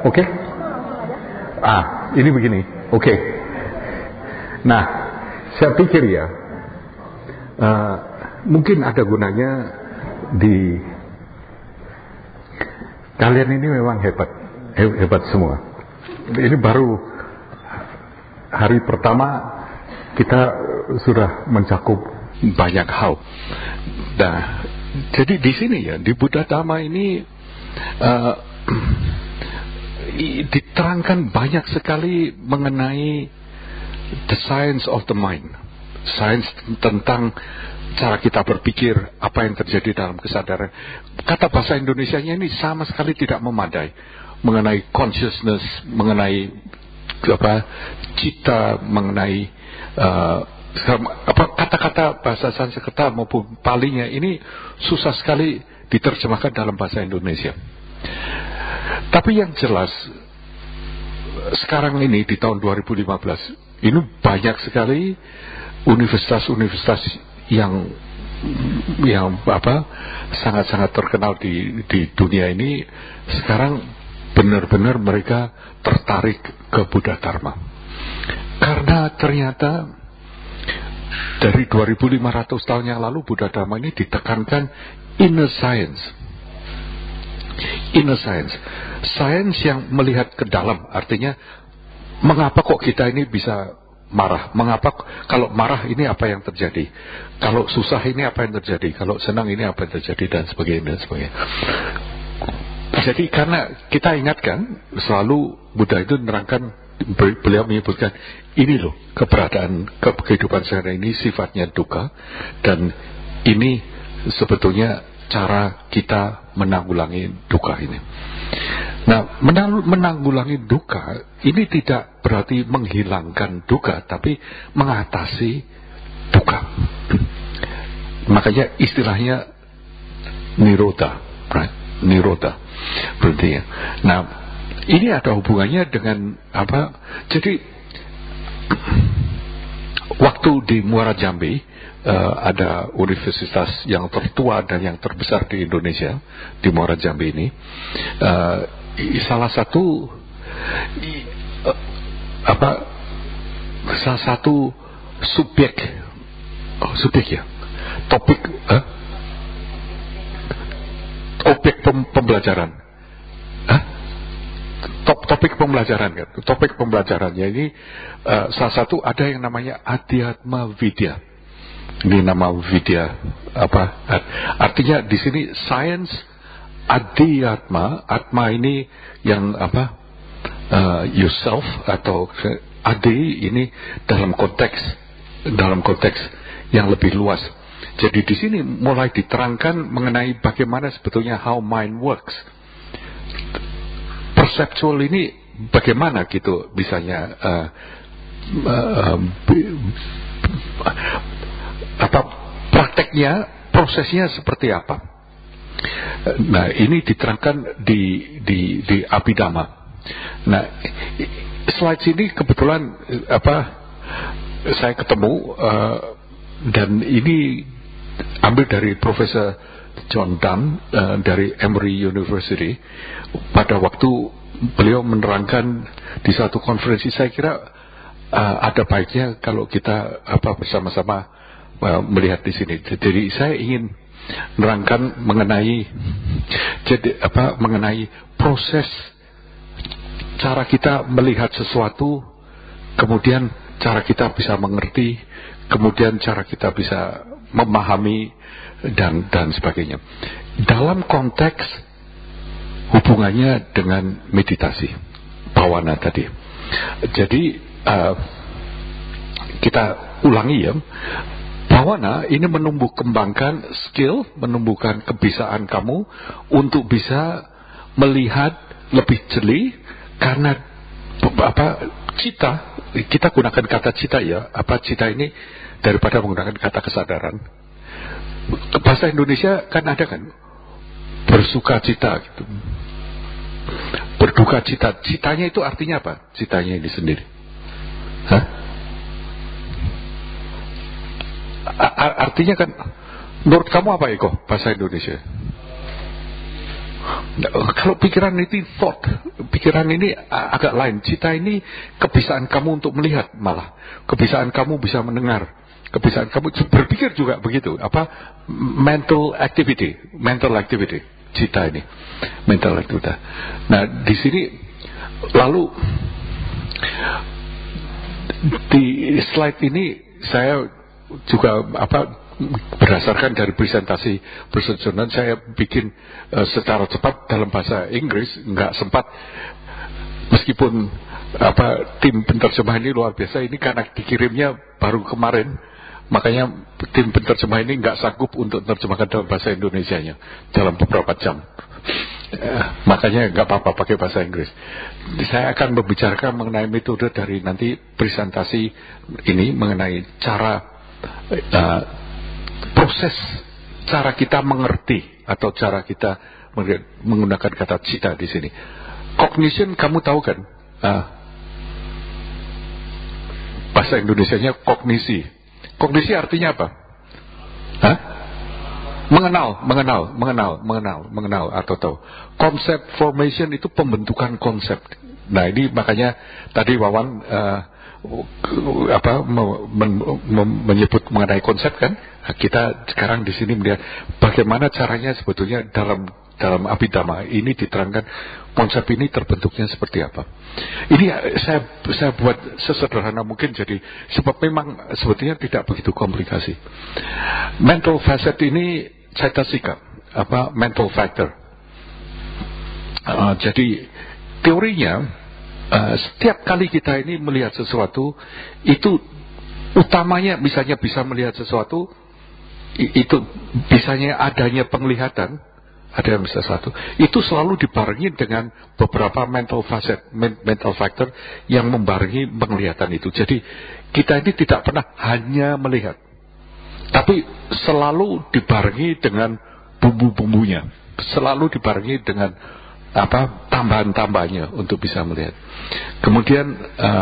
Oke? Ini begini. Oke. Nah, saya pikir ya, mungkin ada gunanya di kalian ini memang hebat semua. Ini baru hari pertama kita sudah mencakup banyak hal. Nah, jadi di sini ya, di Buddha Dhamma ini diterangkan banyak sekali mengenai the science of the mind, sains tentang cara kita berpikir, apa yang terjadi dalam kesadaran. Kata bahasa Indonesianya ini sama sekali tidak memadai mengenai consciousness, mengenai cita, mengenai kata-kata bahasa Sanskerta maupun Palinya ini susah sekali diterjemahkan dalam bahasa Indonesia. Tapi yang jelas sekarang ini di tahun 2015 ini banyak sekali universitas-universitas yang sangat-sangat terkenal di dunia ini sekarang benar-benar mereka tertarik ke Buddha Dharma. Karena ternyata dari 2500 tahun yang lalu Buddha Dharma ini ditekankan inner science. Inner science. Science yang melihat ke dalam, artinya mengapa kok kita ini bisa marah? Mengapa kalau marah ini apa yang terjadi? Kalau susah ini apa yang terjadi? Kalau senang ini apa yang terjadi? Dan sebagainya, dan sebagainya. Jadi karena kita ingatkan selalu Buddha itu menerangkan, beliau menyebutkan ini loh keberadaan kehidupan sehari ini sifatnya dukkha, dan ini sebetulnya cara kita menanggulangi dukkha ini. Nah, menanggulangi dukkha ini tidak berarti menghilangkan dukkha, tapi mengatasi dukkha. Makanya istilahnya nirodha, right? Nirodha berarti ya. Nah, ini ada hubungannya dengan apa? Jadi waktu di Muara Jambi ada universitas yang tertua dan yang terbesar di Indonesia di Muara Jambi ini. Salah satu subjek ya, pembelajaran. Topik pembelajarannya ini salah satu ada yang namanya Adhyatma Vidya. Ini nama Vidya artinya di sini science Adhyatma. Atma ini yang yourself, atau Adi ini dalam konteks yang lebih luas. Jadi di sini mulai diterangkan mengenai bagaimana sebetulnya how mind works. Perceptual ini bagaimana gitu misalnya prakteknya, prosesnya seperti apa. Nah, ini diterangkan di Abhidhamma. Nah, slide ini kebetulan saya ketemu dan ini ambil dari Profesor John Dunn dari Emory University. Pada waktu beliau menerangkan di satu konferensi, saya kira ada baiknya kalau kita bersama-sama melihat di sini. Jadi saya ingin menerangkan mengenai proses cara kita melihat sesuatu, kemudian cara kita bisa mengerti, kemudian cara kita bisa memahami dan sebagainya. Dalam konteks hubungannya dengan meditasi, bhavana tadi. Jadi kita ulangi ya. Bhavana ini menumbuh kembangkan skill, menumbuhkan kebiasaan kamu untuk bisa melihat lebih jeli, karena cita, kita gunakan kata cita ya. Cita ini daripada menggunakan kata kesadaran. Bahasa Indonesia kan ada kan, bersuka cita gitu, berduka cita. Citanya itu artinya apa? Citanya ini sendiri. Artinya kan, menurut kamu apa Eko bahasa Indonesia? Kalau pikiran ini thought, pikiran ini agak lain. Cita ini kebiasaan kamu untuk melihat, malah kebiasaan kamu bisa mendengar, kebiasaan kamu berpikir juga begitu. Mental activity, cita ini mental activity. Nah, di sini lalu di slide ini saya juga berdasarkan dari presentasi persetujuan saya bikin secara cepat dalam bahasa Inggris, nggak sempat, meskipun tim penerjemah ini luar biasa, ini karena dikirimnya baru kemarin, makanya tim penerjemah ini nggak sanggup untuk menerjemahkan dalam bahasa Indonesianya dalam beberapa jam. Makanya nggak apa-apa pakai bahasa Inggris. Saya akan membicarakan mengenai metode dari nanti presentasi ini, mengenai cara proses cara kita mengerti atau cara kita menggunakan kata cita di sini. Cognition kamu tahu kan? Bahasa Indonesianya kognisi. Kognisi artinya apa? Mengenal atau tahu. Konsep formation itu pembentukan konsep. Nah, ini makanya tadi Wawan menyebut mengenai konsep kan? Kita sekarang di sini melihat bagaimana caranya sebetulnya dalam Abhidhamma ini diterangkan konsep ini terbentuknya seperti apa. Ini saya buat sesederhana mungkin, jadi sebab memang sebetulnya tidak begitu komplikasi. Mental facet ini Caitasika, mental factor. Jadi teorinya setiap kali kita ini melihat sesuatu itu utamanya misalnya bisa melihat sesuatu itu misalnya adanya penglihatan, ada yang sesuatu itu selalu dibarengi dengan beberapa mental factor yang membarengi penglihatan itu. Jadi kita ini tidak pernah hanya melihat, tapi selalu dibarengi dengan bumbu-bumbunya, selalu dibarengi dengan tambahan-tambahannya untuk bisa melihat. Kemudian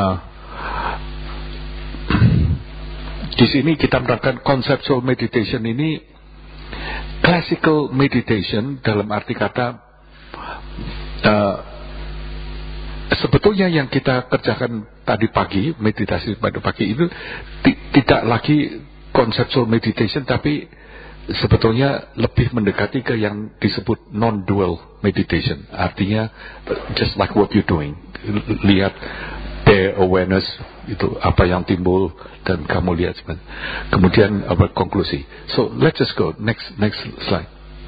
di sini kita menerangkan conceptual meditation ini classical meditation dalam arti kata sebetulnya yang kita kerjakan tadi pagi, meditasi pada pagi itu tidak lagi conceptual meditation, tapi sebetulnya lebih mendekati ke yang disebut non-dual meditation. Artinya just like what you're doing, lihat bare awareness itu apa yang timbul dan kamu lihat sebenarnya. Kemudian konklusi. So let's just go next slide.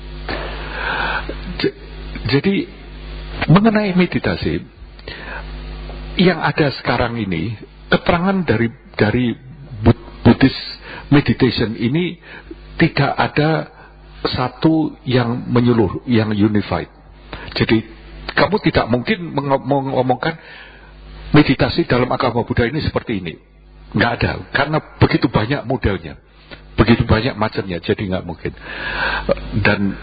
Jadi mengenai meditasi yang ada sekarang ini, keterangan dari Buddhist meditation ini tidak ada satu yang menyeluruh, yang unified. Jadi kamu tidak mungkin mengomongkan meditasi dalam agama Buddha ini seperti ini. Nggak ada, karena begitu banyak modelnya, begitu banyak macamnya, jadi nggak mungkin. Dan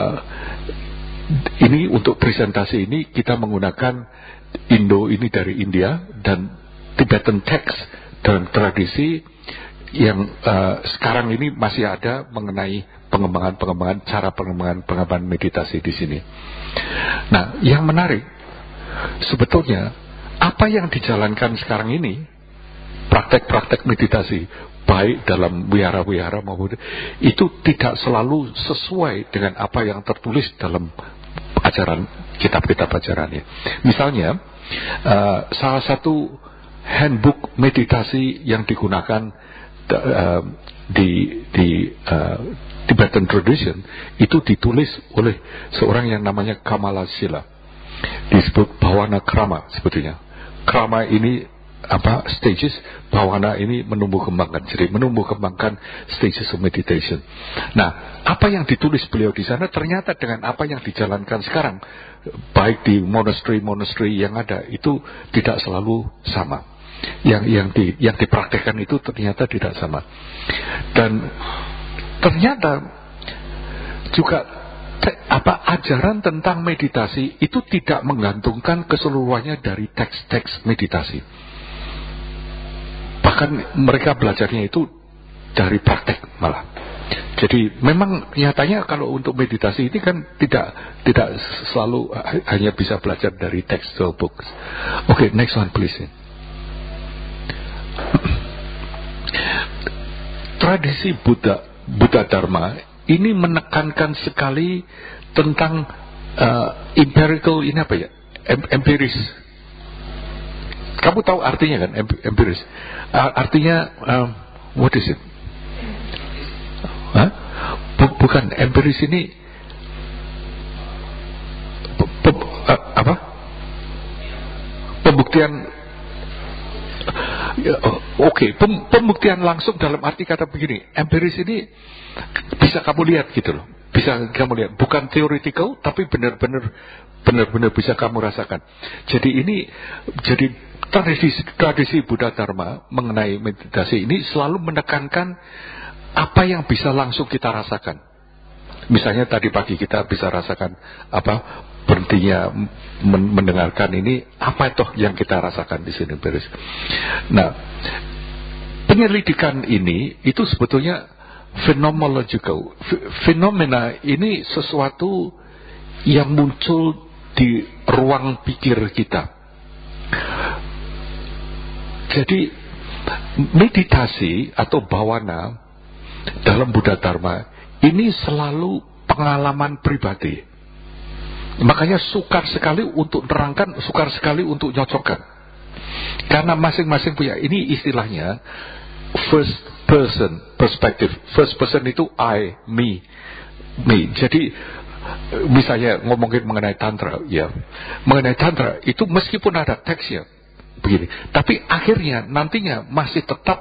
ini untuk presentasi ini kita menggunakan Indo ini dari India dan Tibetan text dan tradisi yang sekarang ini masih ada mengenai pengembangan cara pengembangan meditasi di sini. Nah, yang menarik sebetulnya apa yang dijalankan sekarang ini, praktek-praktek meditasi baik dalam wihara-wihara maupun itu tidak selalu sesuai dengan apa yang tertulis dalam ajaran kitab-kitab ajarannya. Misalnya salah satu handbook meditasi yang digunakan di Tibetan tradition itu ditulis oleh seorang yang namanya Kamalasila, disebut Bhawana Krama sebetulnya. Krama ini stages, Bhawana ini menumbuh kembangkan, jadi menumbuh kembangkan stages of meditation. Nah, apa yang ditulis beliau di sana ternyata dengan apa yang dijalankan sekarang, baik di monastery yang ada itu tidak selalu sama. Yang dipraktekkan itu ternyata tidak sama. Dan ternyata juga ajaran tentang meditasi itu tidak menggantungkan keseluruhannya dari teks-teks meditasi. Bahkan mereka belajarnya itu dari praktek malah. Jadi memang nyatanya kalau untuk meditasi ini kan tidak selalu hanya bisa belajar dari textual books. Okay, next one please. Tradisi Buddha Dharma ini menekankan sekali tentang empirical, ini apa ya? Empiris. Kamu tahu artinya kan empiris? Artinya what is it? Hah? Bukan, empiris ini apa? Pembuktian. Oke, pembuktian langsung dalam arti kata begini, empiris ini bisa kamu lihat gitu loh, bisa kamu lihat, bukan theoretical tapi benar-benar bisa kamu rasakan. Jadi tradisi Buddha Dharma mengenai meditasi ini selalu menekankan apa yang bisa langsung kita rasakan. Misalnya tadi pagi kita bisa rasakan apa berhentinya mendengarkan ini, apa itu yang kita rasakan di sini beres. Nah, penyelidikan ini itu sebetulnya phenomenological. Fenomena ini sesuatu yang muncul di ruang pikir kita. Jadi meditasi atau bhavana dalam Buddha Dharma ini selalu pengalaman pribadi. Makanya sukar sekali untuk nerangkan, sukar sekali untuk nyocokkan. Karena masing-masing punya, ini istilahnya first person perspective. First person itu I, me. Jadi misalnya ngomongin mengenai tantra, ya. Mengenai tantra itu meskipun ada teksnya begini, tapi akhirnya nantinya masih tetap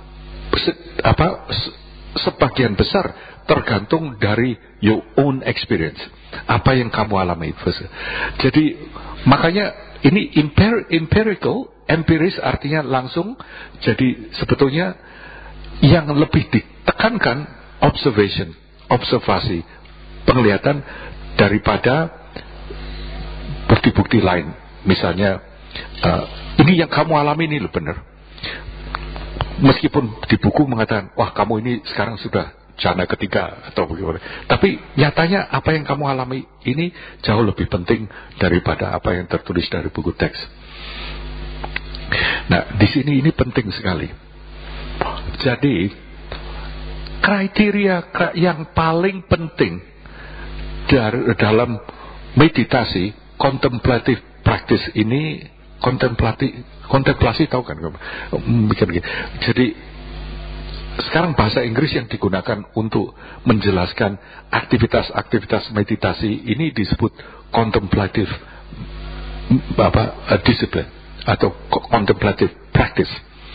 sebagian besar tergantung dari your own experience, apa yang kamu alami. Jadi makanya ini empirical, empiris artinya langsung. Jadi sebetulnya yang lebih ditekankan observasi, penglihatan daripada bukti-bukti lain. Misalnya ini yang kamu alami ini loh benar. Meskipun di buku mengatakan, wah kamu ini sekarang sudah jana ketiga atau bagaimana, tapi nyatanya apa yang kamu alami ini jauh lebih penting daripada apa yang tertulis dari buku teks. Nah, di sini ini penting sekali. Jadi kriteria yang paling penting dalam meditasi contemplative practice ini, kontemplasi tahu kan? Jadi sekarang bahasa Inggris yang digunakan untuk menjelaskan aktivitas-aktivitas meditasi ini disebut contemplative discipline atau contemplative practice.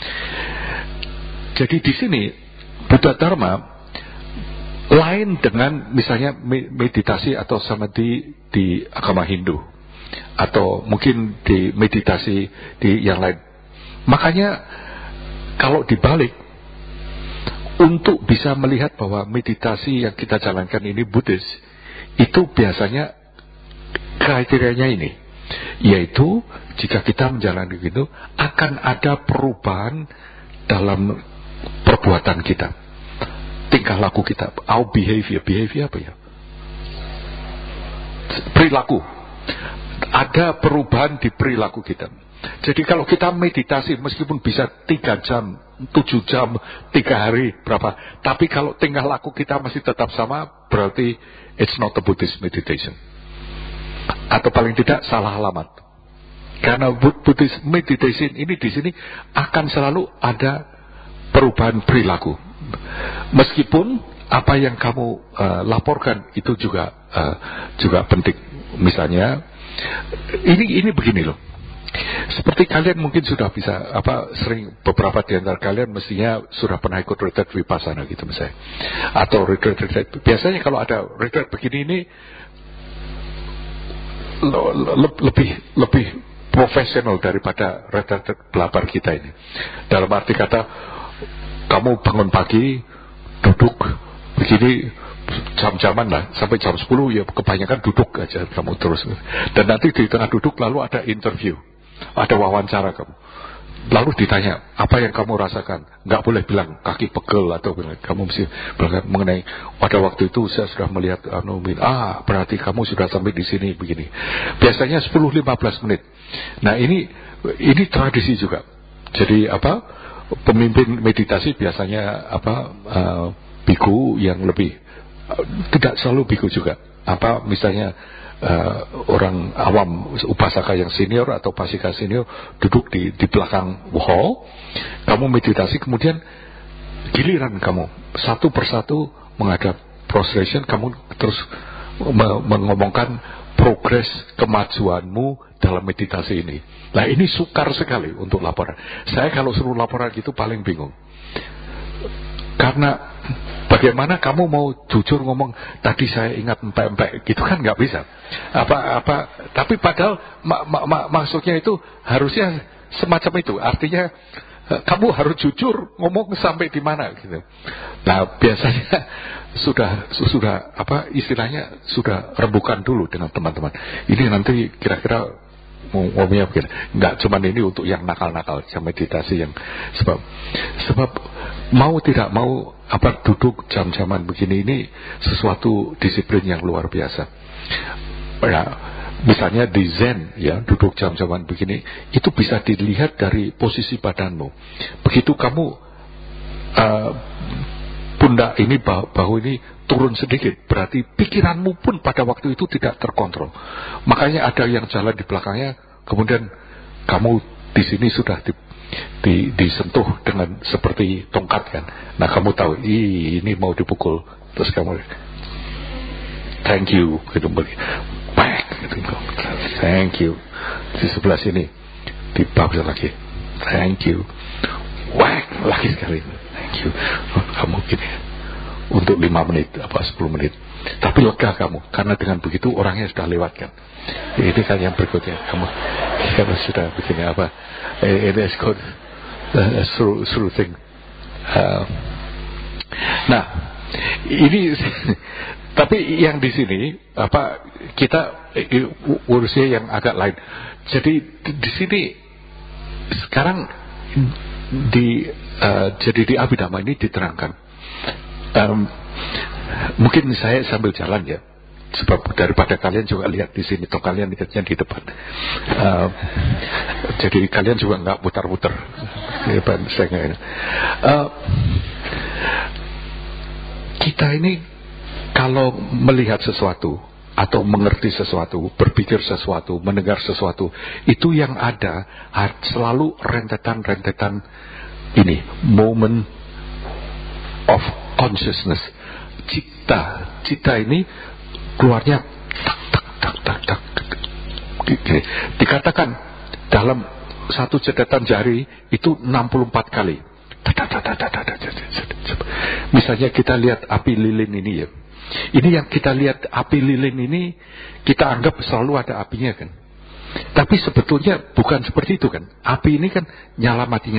Jadi di sini Buddha Dharma lain dengan misalnya meditasi atau samadhi di agama Hindu, atau mungkin di meditasi di yang lain. Makanya kalau dibalik, untuk bisa melihat bahwa meditasi yang kita jalankan ini Buddhis, itu biasanya kriterianya ini, yaitu jika kita menjalani itu akan ada perubahan dalam perbuatan kita, tingkah laku kita, our behavior apa ya? Perilaku. Ada perubahan di perilaku kita. Jadi kalau kita meditasi meskipun bisa 3 jam, 7 jam, 3 hari, berapa, tapi kalau tingkah laku kita masih tetap sama, berarti it's not a Buddhist meditation. Atau paling tidak salah alamat. Karena Buddhist meditation ini di sini akan selalu ada perubahan perilaku. Meskipun apa yang kamu laporkan itu juga penting. Misalnya ini begini loh. Seperti kalian mungkin sudah bisa sering, beberapa di antara kalian mestinya sudah pernah ikut retreat vipassana gitu misalnya, atau retreat. Biasanya kalau ada retreat begini ini lebih profesional daripada retreat belabar kita ini. Dalam arti kata, kamu bangun pagi, duduk begini jam-jaman lah, sampai jam 10 ya kebanyakan duduk aja kamu terus. Dan nanti di tengah duduk lalu ada interview, ada wawancara kamu. Lalu ditanya, apa yang kamu rasakan? Nggak boleh bilang kaki pegel atau bilang, kamu mesti bilang mengenai pada waktu itu saya sudah melihat berarti kamu sudah sampai di sini begini. Biasanya 10-15 menit. Nah, ini tradisi juga. Jadi pemimpin meditasi biasanya biku yang lebih, tidak selalu biku juga. Misalnya orang awam upasaka yang senior atau pasika senior duduk di belakang hall, kamu meditasi, kemudian giliran kamu satu persatu menghadap prostration, kamu terus mengomongkan progres kemajuanmu dalam meditasi ini. Nah, ini sukar sekali untuk laporan. Saya kalau suruh laporan gitu paling bingung, karena bagaimana kamu mau jujur ngomong tadi saya ingat empek-empek gitu kan nggak bisa. Tapi padahal maksudnya itu harusnya semacam itu. Artinya kamu harus jujur ngomong sampai di mana gitu. Nah, biasanya sudah istilahnya sudah rembukan dulu dengan teman-teman. Ini nanti kira-kira ngomongnya begini. Nggak cuman ini untuk yang nakal-nakal, yang meditasi yang sebab mau tidak mau duduk jam-jaman begini ini sesuatu disiplin yang luar biasa. Ya, misalnya di Zen ya, duduk jam-jaman begini itu bisa dilihat dari posisi badanmu. Begitu kamu pundak ini, bahu ini turun sedikit, berarti pikiranmu pun pada waktu itu tidak terkontrol. Makanya ada yang jalan di belakangnya, kemudian kamu di sini sudah disentuh dengan seperti tongkat kan. Nah, kamu tahu ini mau dipukul, terus kamu thank you gitu, back gitu, thank you. Di sebelah sini dibakar lagi, thank you, whack lagi sekali, thank you. Kamu gini untuk 5 menit 10 menit, tapi lega kamu karena dengan begitu orangnya sudah lewat kan. Ini kan yang berikutnya, kamu sudah begini it is good through thing. Nah, ini tapi yang di sini kita urusnya yang agak lain. Jadi di sini sekarang jadi di Abhidhamma ini diterangkan. Mungkin saya sambil jalan ya, sebab daripada kalian juga lihat di sini, toh kalian lihatnya di depan. Jadi kalian juga nggak putar-putar di depan saya. Kita ini kalau melihat sesuatu atau mengerti sesuatu, berpikir sesuatu, mendengar sesuatu, itu yang ada selalu rentetan ini, moment of consciousness. Cita ini keluarnya tak. Dikatakan dalam satu catatan jari itu 64 kali. Misalnya kita lihat api lilin ini ya. Ini yang kita lihat api lilin ini, kita anggap selalu ada apinya kan. Tapi sebetulnya bukan seperti itu kan. Api ini kan nyala mati.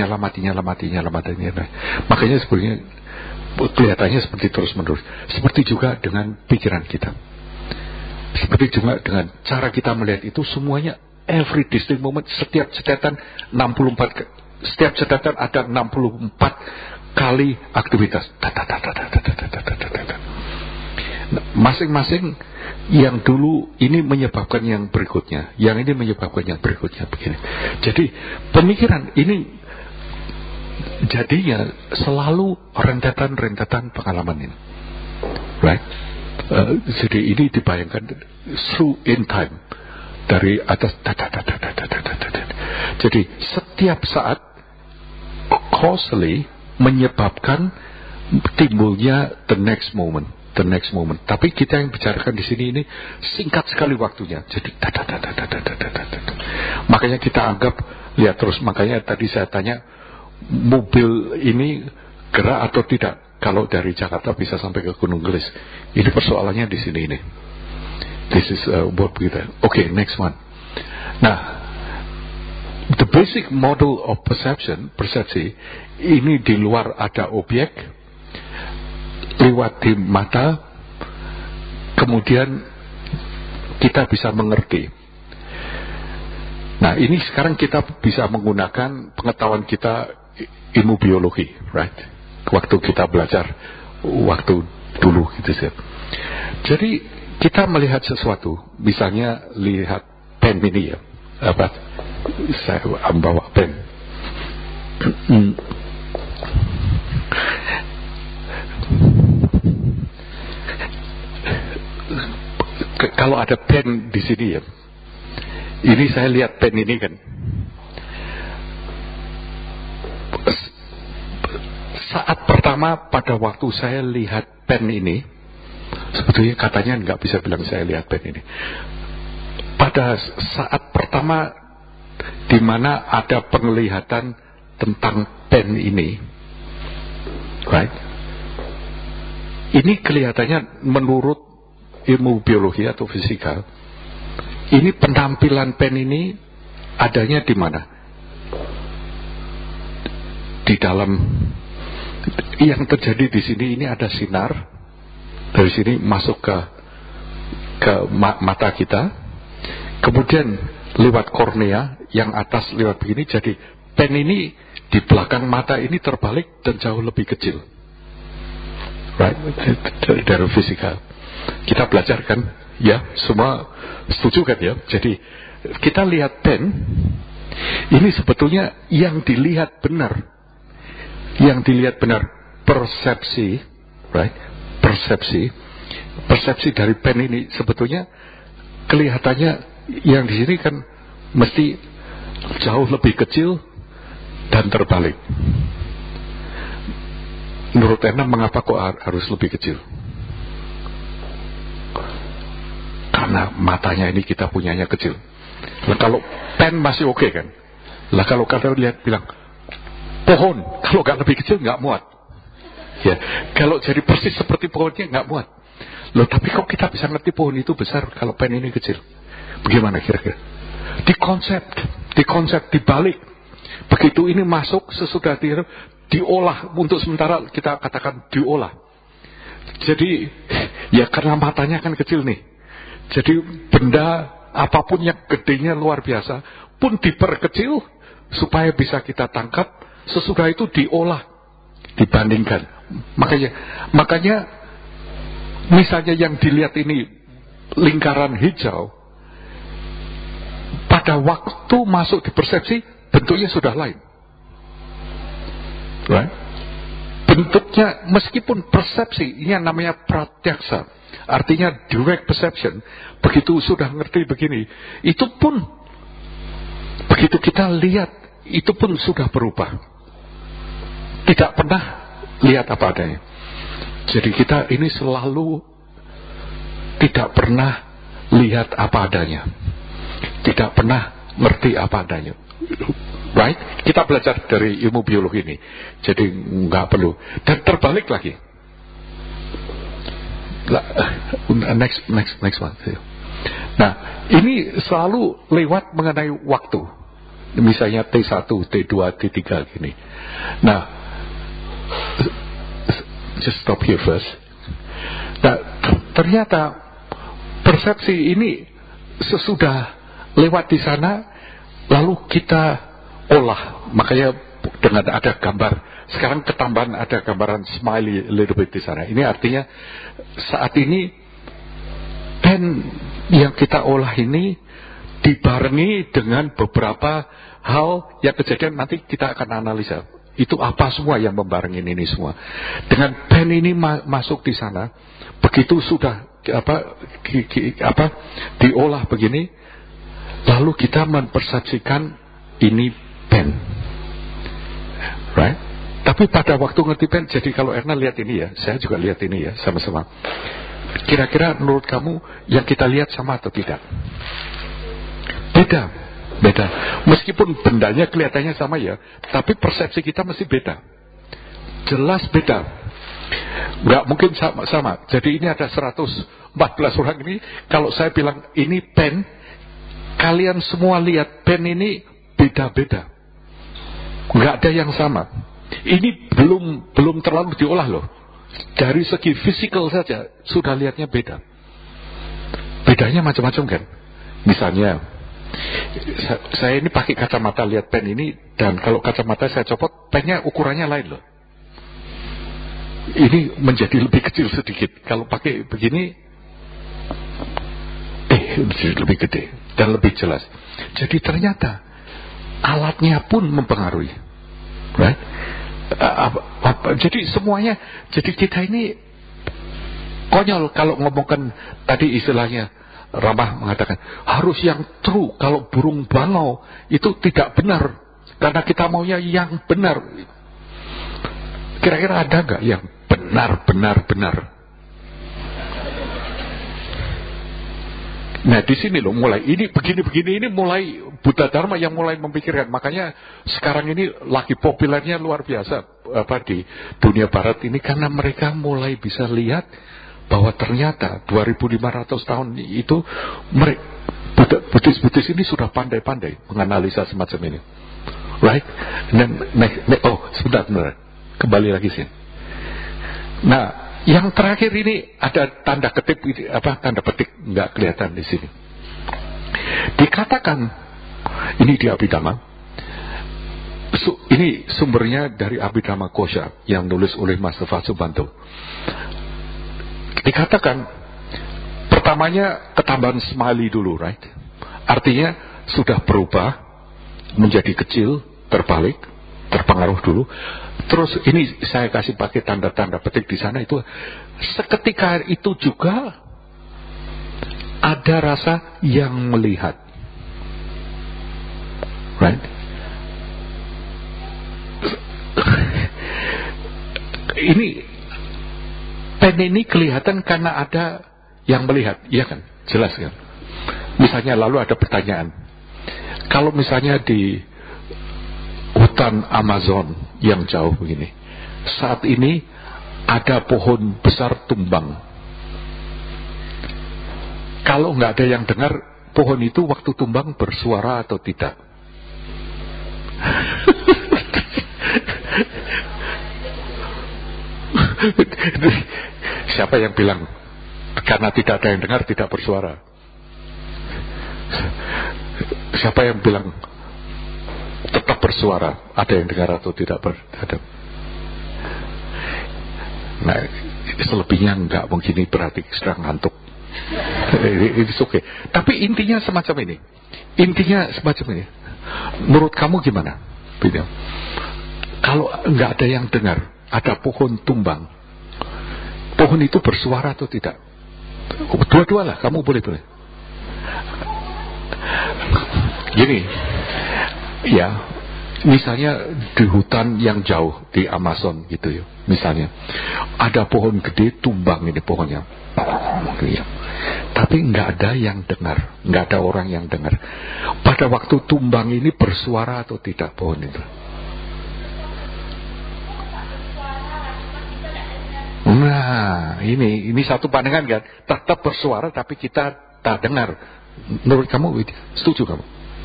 Makanya sebetulnya kelihatannya seperti terus-menerus. Seperti juga dengan pikiran kita. Seperti juga dengan cara kita melihat itu, semuanya every distinct moment, setiap catatan 64, setiap catatan ada 64 kali aktivitas. Masing-masing yang dulu ini menyebabkan yang berikutnya, yang ini menyebabkan yang berikutnya begini. Jadi pemikiran ini jadinya selalu rentetan pengalaman ini, right? Jadi ini dibayangkan through in time, dari atas. Jadi setiap saat causally menyebabkan timbulnya the next moment. Tapi kita yang bicarakan di sini ini singkat sekali waktunya. Jadi makanya kita anggap lihat terus. Makanya tadi saya tanya, mobil ini gerak atau tidak? Kalau dari Jakarta bisa sampai ke Gunung Gelis. Ini persoalannya di sini ini. This is what kita. Okay, next one. Nah, the basic model of persepsi ini di luar ada objek, lewat di mata, kemudian kita bisa mengerti. Nah, Nah, ini sekarang kita bisa menggunakan pengetahuan kita ilmu biologi, right? Waktu kita belajar, waktu dulu gitu sih. Jadi kita melihat sesuatu, misalnya lihat pen ini ya, saya bawa pen. Kalau ada pen di sini ya, ini saya lihat pen ini kan. Saat pertama pada waktu saya lihat pen ini, sebetulnya katanya nggak bisa bilang saya lihat pen ini. Pada saat pertama di mana ada penglihatan tentang pen ini, right? Ini kelihatannya menurut ilmu biologi atau fisika, ini penampilan pen ini adanya di mana? Di dalam. Yang terjadi di sini, ini ada sinar dari sini masuk ke mata kita, kemudian lewat kornea yang atas lewat begini, jadi pen ini di belakang mata ini terbalik dan jauh lebih kecil, right? Dari fisika kita belajar kan, ya semua setuju kan ya. Jadi kita lihat pen ini sebetulnya yang dilihat benar. Yang dilihat benar persepsi, right? Persepsi dari pen ini sebetulnya kelihatannya yang di sini kan mesti jauh lebih kecil dan terbalik. Menurut Erna, mengapa kok harus lebih kecil? Karena matanya ini kita punyanya kecil. Nah, kalau pen masih oke kan? Lah kalau kalian lihat bilang pohon, kalau nggak lebih kecil nggak muat. Ya, kalau jadi persis seperti pohonnya nggak muat. Loh, tapi kok kita bisa ngerti pohon itu besar kalau pen ini kecil? Bagaimana kira-kira? Di konsep dibalik. Begitu ini masuk sesudah diolah, untuk sementara kita katakan diolah. Jadi ya karena matanya kan kecil nih. Jadi benda apapun yang gedenya luar biasa pun diperkecil supaya bisa kita tangkap. Sesudah itu diolah, dibandingkan. Makanya misalnya yang dilihat ini lingkaran hijau, pada waktu masuk di persepsi bentuknya sudah lain, right? Bentuknya meskipun persepsi ini yang namanya pratyaksa, artinya direct perception. Begitu sudah ngerti begini, itu pun begitu kita lihat, itu pun sudah berubah. Tidak pernah lihat apa adanya. Jadi kita ini selalu tidak pernah lihat apa adanya, tidak pernah ngerti apa adanya, right? Kita belajar dari ilmu biologi ini, jadi nggak perlu. Dan terbalik lagi. Next one. Nah, ini selalu lewat mengenai waktu. Misalnya T1, T2, T3 gini. Nah, just stop here first. Nah, ternyata persepsi ini sesudah lewat di sana, lalu kita olah. Makanya dengan ada gambar, sekarang ketambahan ada gambaran smiley a little bit di sana. Ini artinya saat ini pen yang kita olah ini dibarengi dengan beberapa hal yang kejadian, nanti kita akan analisa. Itu apa semua yang membarengin ini semua. Dengan pen ini masuk di sana, begitu sudah diolah begini, lalu kita mempersepsikan ini pen, right? Tapi pada waktu ngerti pen, jadi kalau Erna lihat ini ya, saya juga lihat ini ya, sama-sama. Kira-kira menurut kamu yang kita lihat sama atau tidak? Beda. Meskipun bendanya kelihatannya sama ya, tapi persepsi kita mesti beda. Jelas beda. Nggak mungkin sama. Jadi ini ada 114 orang ini. Kalau saya bilang ini pen, kalian semua lihat pen ini beda-beda. Nggak ada yang sama. Ini belum terlalu diolah loh. Dari segi fisikal saja sudah lihatnya beda. Bedanya macam-macam kan. Misalnya Saya ini pakai kacamata lihat pen ini, dan kalau kacamata saya copot, pennya ukurannya lain loh. Ini menjadi lebih kecil sedikit. Kalau pakai begini, lebih gede dan lebih jelas. Jadi ternyata alatnya pun mempengaruhi, right? Jadi semuanya, jadi kita ini konyol kalau ngomongkan tadi istilahnya. Ramah mengatakan harus yang true. Kalau burung bangau itu tidak benar, karena kita maunya yang benar. Kira-kira ada nggak yang benar? Nah di sini loh mulai ini begini ini mulai Buddha Dharma yang mulai memikirkan. Makanya sekarang ini lagi populernya luar biasa di dunia barat ini, karena mereka mulai bisa lihat bahwa ternyata 2500 tahun itu Buddhis ini sudah pandai-pandai menganalisa semacam ini, right? Sebentar, kembali lagi sini. Nah, yang terakhir ini ada tanda petik nggak kelihatan di sini. Dikatakan ini di Abhidhamma. Ini sumbernya dari Abhidhamma Kosha yang nulis oleh Mas Subanto. Dikatakan pertamanya ketambahan smiley dulu, right? Artinya sudah berubah menjadi kecil, terbalik, terpengaruh dulu. Terus ini saya kasih pakai tanda-tanda petik di sana itu, seketika itu juga ada rasa yang melihat, right? Ini pen ini kelihatan karena ada yang melihat, iya kan? Jelas kan? Misalnya lalu ada pertanyaan, kalau misalnya di hutan Amazon yang jauh begini, saat ini ada pohon besar tumbang, kalau nggak ada yang dengar, pohon itu waktu tumbang bersuara atau tidak? Siapa yang bilang karena tidak ada yang dengar tidak bersuara? Siapa yang bilang tetap bersuara, ada yang dengar atau tidak ada? Nah, selebihnya enggak, mungkin ini berarti sedang ngantuk. Ini oke. Tapi intinya semacam ini. Menurut kamu gimana? Kalau enggak ada yang dengar, ada pohon tumbang, pohon itu bersuara atau tidak? Dua-dua lah, kamu boleh. Gini, ya, misalnya di hutan yang jauh di Amazon gitu ya, misalnya ada pohon gede tumbang, ini pohonnya, tapi nggak ada yang dengar, nggak ada orang yang dengar. Pada waktu tumbang ini bersuara atau tidak pohon itu? Nah, ini satu pandangan kan, tetap bersuara tapi kita tak dengar. Menurut kamu, setuju kamu?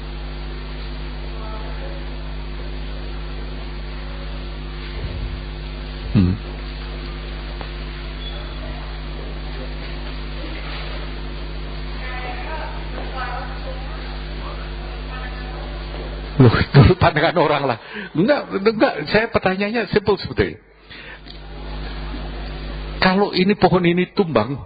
Menurut pandangan orang lah. Enggak, saya pertanyaannya simple sebetulnya. Kalau ini pohon ini tumbang,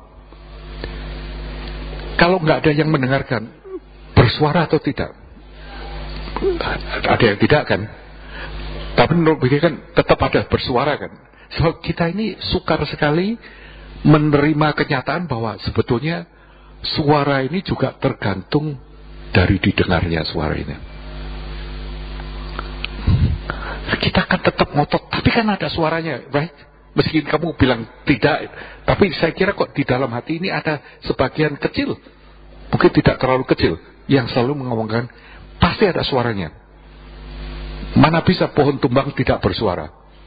kalau nggak ada yang mendengarkan, bersuara atau tidak? Ada yang tidak kan? Tapi menurut mereka kan tetap ada bersuara kan? So, kita ini sukar sekali menerima kenyataan bahwa sebetulnya suara ini juga tergantung dari didengarnya suara ini. Kita kan tetap ngotot, tapi kan ada suaranya, right? Meski kamu bilang tidak, tapi saya kira kok di dalam hati ini ada sebagian kecil, mungkin tidak terlalu kecil, yang selalu mengomongkan pasti ada suaranya. Mana bisa pohon tumbang tidak bersuara?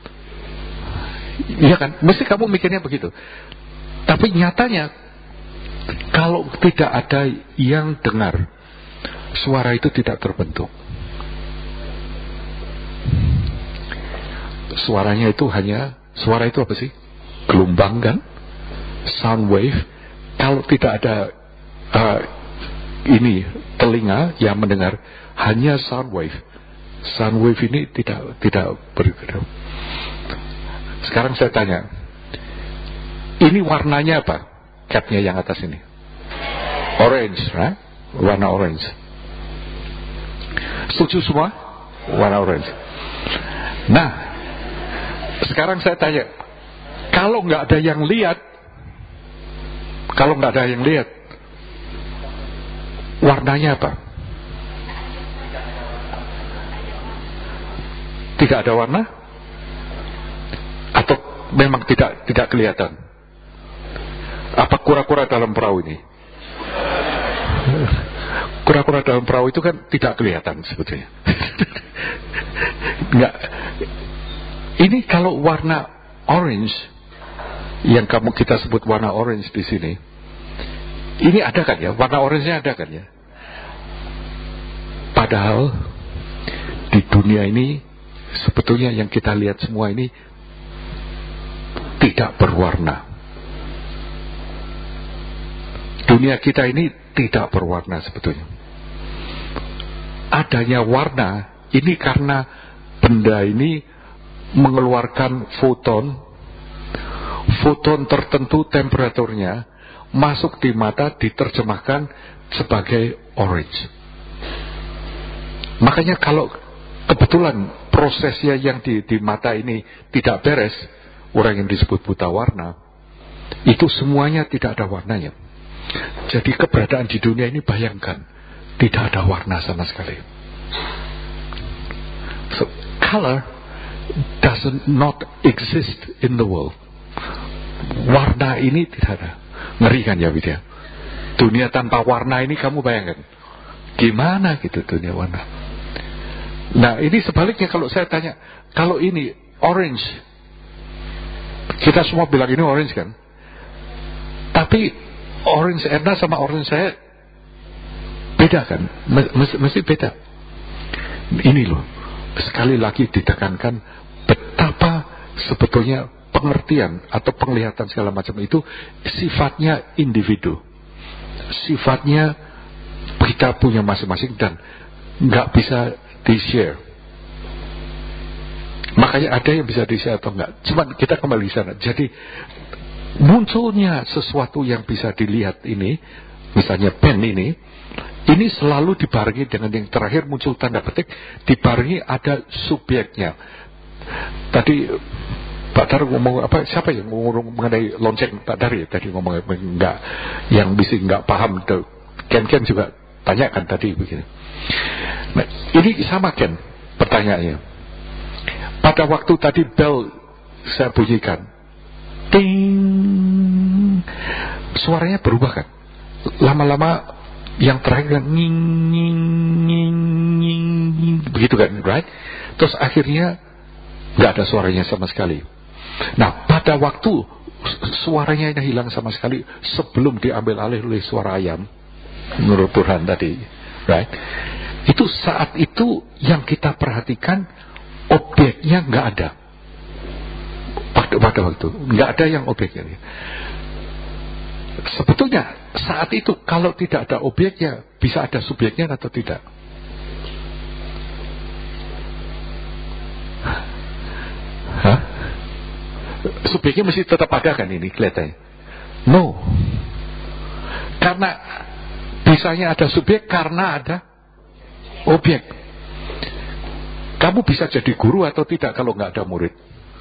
Iya kan? Mesti kamu mikirnya begitu. Tapi nyatanya kalau tidak ada yang dengar, suara itu tidak terbentuk. Suaranya itu hanya, suara itu apa sih? Gelombang kan? Sound wave. Kalau tidak ada ini telinga yang mendengar hanya sound wave. Sound wave ini tidak bergerak. Sekarang saya tanya, ini warnanya apa? Catnya yang atas ini orange, right? Warna orange. Setuju semua? Warna orange. Nah, sekarang saya tanya, kalau nggak ada yang lihat, warnanya apa? Tidak ada warna? Atau memang tidak kelihatan? Apa kura-kura dalam perahu ini? Kura-kura dalam perahu itu kan tidak kelihatan sebetulnya. Enggak. Ini kalau warna orange yang kita sebut warna orange di sini, ini ada kan ya? Warna orange-nya ada kan ya? Padahal di dunia ini sebetulnya yang kita lihat semua ini tidak berwarna. Dunia kita ini tidak berwarna sebetulnya. Adanya warna ini karena benda ini mengeluarkan foton tertentu temperaturnya masuk di mata, diterjemahkan sebagai orange. Makanya kalau kebetulan prosesnya yang di mata ini tidak beres, orang yang disebut buta warna, itu semuanya tidak ada warnanya. Jadi keberadaan di dunia ini, bayangkan, tidak ada warna sama sekali. So color does not exist in the world. Warna ini tidak ada. Ngeri kan ya Widya? Dunia tanpa warna ini kamu bayangkan gimana gitu dunia warna. Nah ini sebaliknya, kalau saya tanya, kalau ini orange, kita semua bilang ini orange kan, tapi orange Erna sama orange saya beda kan? Mesti beda. Ini loh, sekali lagi ditekankan betapa sebetulnya pengertian atau penglihatan segala macam itu sifatnya individu, sifatnya kita punya masing-masing dan nggak bisa di-share. Makanya ada yang bisa di-share atau enggak. Cuman kita kembali ke sana. Jadi munculnya sesuatu yang bisa dilihat ini, misalnya pen ini selalu dibarengi dengan yang terakhir muncul tanda petik, dibarengi ada subjeknya. Tadi Pak Dar ngomong apa? Siapa yang ngomong mengenai lonceng? Pak Dar ya tadi ngomong enggak, yang bisa enggak paham. Ken juga tanyakan tadi begini. Nah, ini sama Ken pertanyaannya. Pada waktu tadi bel saya bunyikan, ting, suaranya berubah kan? Lama-lama yang terakhir kan nging nging nging nging begitu kan, right? Terus akhirnya nggak ada suaranya sama sekali. Nah, pada waktu suaranya ini hilang sama sekali sebelum diambil alih oleh suara ayam, menurut Burhan tadi, right? Itu saat itu yang kita perhatikan objeknya nggak ada. Pada waktu nggak ada yang objeknya. Sebetulnya saat itu kalau tidak ada objeknya, bisa ada subjeknya atau tidak? Hah? Subjeknya mesti tetap ada kan ini kelihatannya? No. Karena bisanya ada subjek karena ada objek. Kamu bisa jadi guru atau tidak kalau nggak ada murid?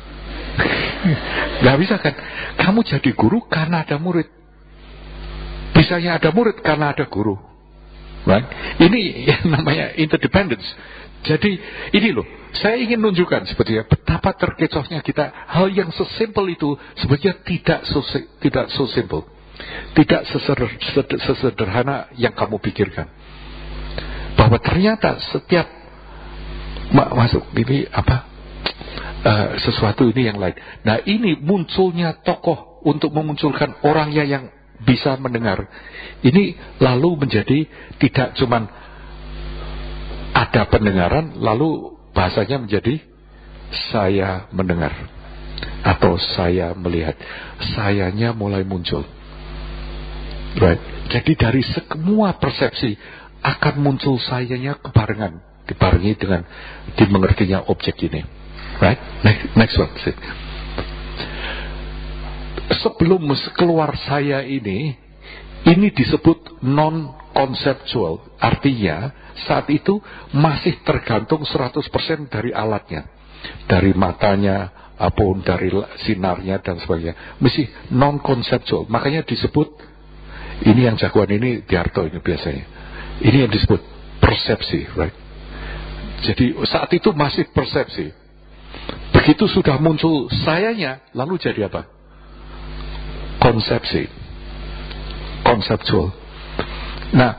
Nggak bisa kan? Kamu jadi guru karena ada murid. Bisanya ada murid karena ada guru, right? Ini yang namanya interdependence. Jadi ini loh, saya ingin menunjukkan sebetulnya betapa terkecohnya kita. Hal yang sesimpel itu sebetulnya tidak so simple, tidak sesederhana yang kamu pikirkan. Bahwa ternyata setiap masuk ini apa sesuatu ini yang lain. Nah ini munculnya tokoh untuk memunculkan orangnya yang bisa mendengar. Ini lalu menjadi tidak cuman ada pendengaran, lalu bahasanya menjadi saya mendengar atau saya melihat. Sayanya mulai muncul. Right. Jadi dari semua persepsi akan muncul sayanya kebarengan, dibarengi dengan dimengertinya objek ini. Right? Next one. Sebelum keluar saya ini disebut non-conceptual. Artinya saat itu masih tergantung 100% dari alatnya, dari matanya, apapun dari sinarnya dan sebagainya. Mesti non-conceptual. Makanya disebut, ini yang jagoan ini Diarto ini biasanya. Ini yang disebut persepsi, right? Jadi saat itu masih persepsi. Begitu sudah muncul sayanya, lalu jadi apa? Konsepsi. Konseptual. Nah,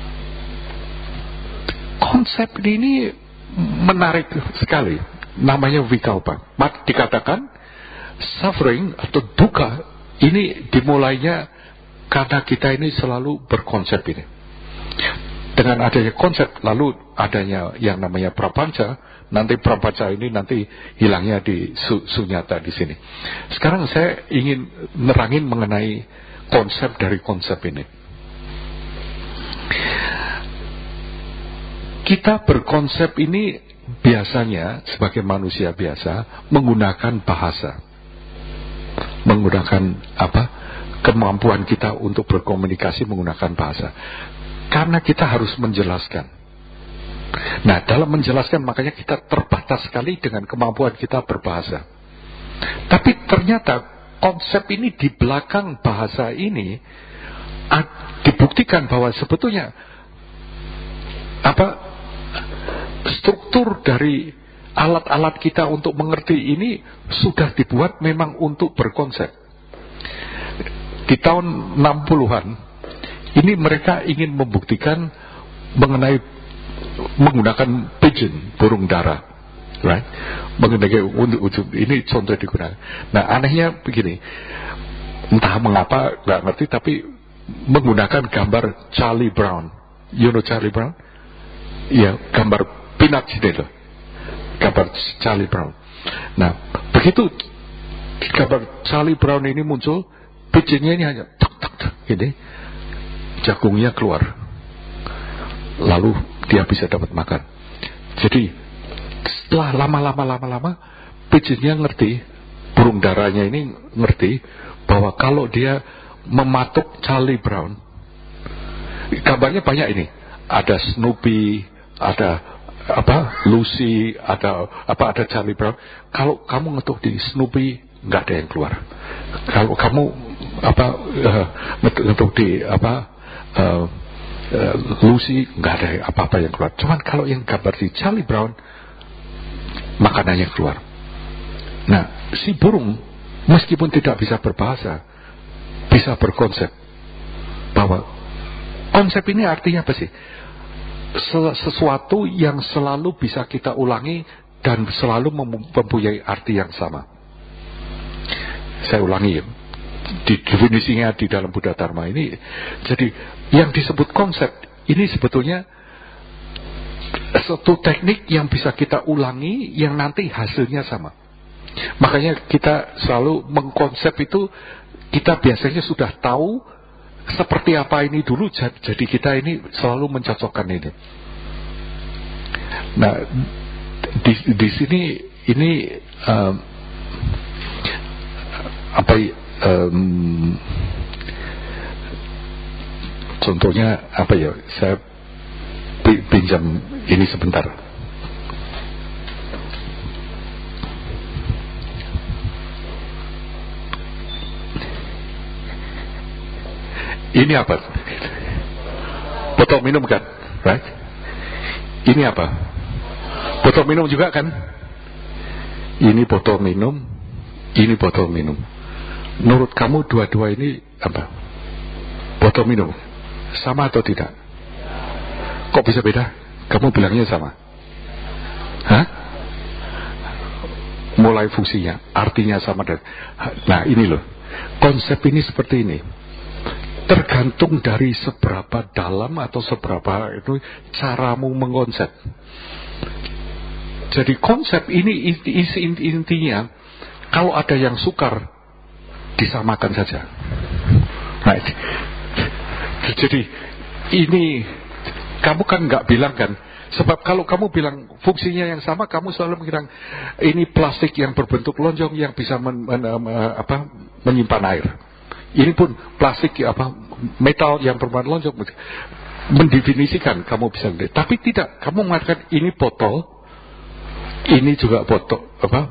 konsep ini menarik sekali. Namanya vikalpa. Dikatakan suffering atau duka ini dimulainya karena kita ini selalu berkonsep ini. Dengan adanya konsep, lalu adanya yang namanya prapanca. Nanti prapanca ini nanti hilangnya di sunyata di sini. Sekarang saya ingin nerangin mengenai konsep dari konsep ini. Kita berkonsep ini biasanya sebagai manusia biasa menggunakan bahasa, menggunakan kemampuan kita untuk berkomunikasi menggunakan bahasa. Karena kita harus menjelaskan. Nah, dalam menjelaskan makanya kita terbatas sekali dengan kemampuan kita berbahasa. Tapi ternyata konsep ini di belakang bahasa ini dibuktikan bahwa sebetulnya struktur dari alat-alat kita untuk mengerti ini sudah dibuat memang untuk berkonsep. Di tahun 60-an ini mereka ingin membuktikan mengenai menggunakan pigeon, burung dara, right? Ini contoh digunakan. Nah, anehnya begini, entah mengapa nggak ngerti, tapi menggunakan gambar Charlie Brown. You know Charlie Brown? Ya, gambar Peanut itu, gambar Charlie Brown. Nah, begitu gambar Charlie Brown ini muncul, pigeonnya ini hanya ini jagungnya keluar, lalu dia bisa dapat makan. Jadi setelah lama pigeonnya ngerti, burung daranya ini ngerti bahwa kalau dia mematuk Charlie Brown, gambarnya banyak ini, ada Snoopy, ada Lucy, ada Charlie Brown. Kalau kamu ngetuk di Snoopy, nggak ada yang keluar. Kalau kamu ngetuk di Lucy, nggak ada apa-apa yang keluar. Cuman kalau yang gambar di Charlie Brown, makanannya keluar. Nah, si burung meskipun tidak bisa berbahasa, bisa berkonsep. Bahwa konsep ini artinya apa sih? Sesuatu yang selalu bisa kita ulangi dan selalu mempunyai arti yang sama. Saya ulangi ya, di definisinya di dalam Buddha Dharma ini. Jadi yang disebut konsep ini sebetulnya suatu teknik yang bisa kita ulangi yang nanti hasilnya sama. Makanya kita selalu mengkonsep itu, kita biasanya sudah tahu seperti apa ini dulu, jadi kita ini selalu mencocokkan ini. Nah, di sini ini contohnya apa ya? Saya pinjam ini sebentar. Ini apa? Botol minum kan? Right? Ini apa? Botol minum juga kan? Ini botol minum, ini botol minum. Menurut kamu dua-dua ini apa? Botol minum. Sama atau tidak? Kok bisa beda? Kamu bilangnya sama. Hah? Mulai fungsinya, artinya sama. Nah, ini loh. Konsep ini seperti ini. Tergantung dari seberapa dalam atau seberapa itu caramu mengkonsep. Jadi konsep ini intinya, kalau ada yang sukar, disamakan saja. Right. Jadi ini kamu kan nggak bilang kan, sebab kalau kamu bilang fungsinya yang sama, kamu selalu bilang ini plastik yang berbentuk lonjong yang bisa menyimpan air. Ini pun plastik metal yang berbentuk lonjong, mendefinisikan kamu bisa. Tapi tidak, kamu mengatakan ini botol, ini juga botol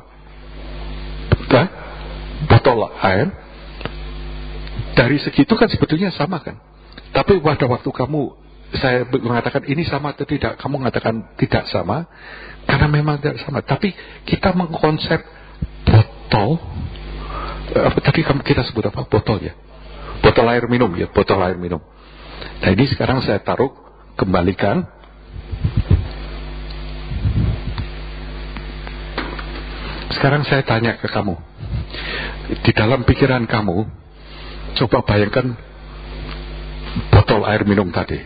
botol air. Dari segitu kan sebetulnya sama kan. Tapi pada waktu saya mengatakan ini sama atau tidak, kamu mengatakan tidak sama, karena memang tidak sama. Tapi kita mengkonsep botol, tadi kita sebut apa? Botol ya, botol air minum ya, botol air minum. Nah ini sekarang saya taruh, kembalikan. Sekarang saya tanya ke kamu, di dalam pikiran kamu, coba bayangkan botol air minum tadi.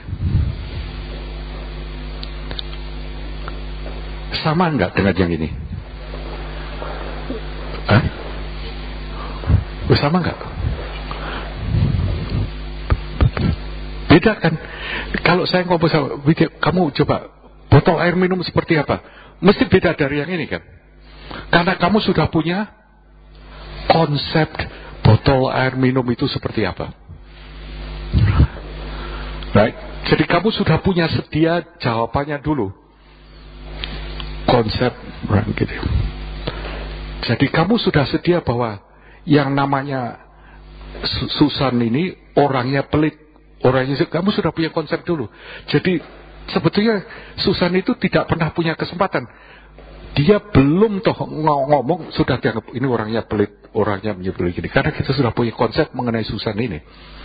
Sama enggak dengan yang ini? Sama enggak? Beda kan? Kalau saya ngomong sama kamu, coba botol air minum seperti apa? Mesti beda dari yang ini kan? Karena kamu sudah punya konsep botol air minum itu seperti apa. Right? Jadi kamu sudah punya sedia jawabannya dulu. Konsep gitu. Jadi kamu sudah sedia bahwa yang namanya Susan ini orangnya pelit, kamu sudah punya konsep dulu. Jadi sebetulnya Susan itu tidak pernah punya kesempatan. Dia belum toh ngomong sudah dianggap ini orangnya pelit, orangnya menyebeli gini. Karena kita sudah punya konsep mengenai Susan ini.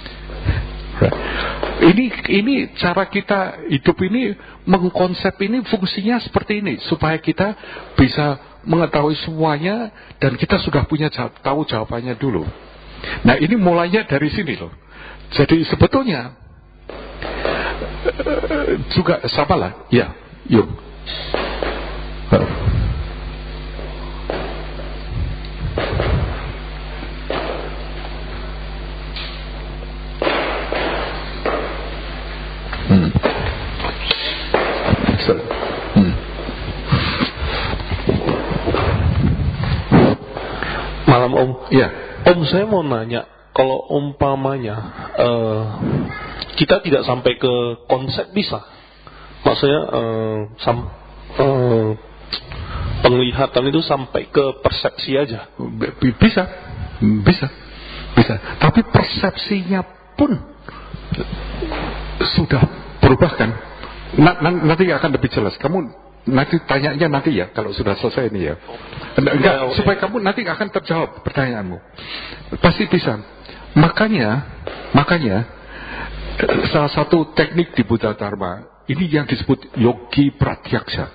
Ini cara kita hidup ini, mengkonsep ini fungsinya seperti ini, supaya kita bisa mengetahui semuanya dan kita sudah punya tahu jawabannya dulu. Nah ini mulainya dari sini loh. Jadi sebetulnya juga sama lah. Ya, yuk. Malam Om. Ya. Om, saya mau nanya, kalau umpamanya kita tidak sampai ke konsep bisa, maksudnya penglihatan itu sampai ke persepsi aja. Bisa. Tapi persepsinya pun sudah berubah kan. Nanti akan lebih jelas. Kamu nanti tanyanya nanti ya, kalau sudah selesai ini ya. Enggak, supaya kamu nanti akan terjawab pertanyaanmu. Pasti bisa. Makanya salah satu teknik di Buddha Dharma ini yang disebut yogi pratyaksa.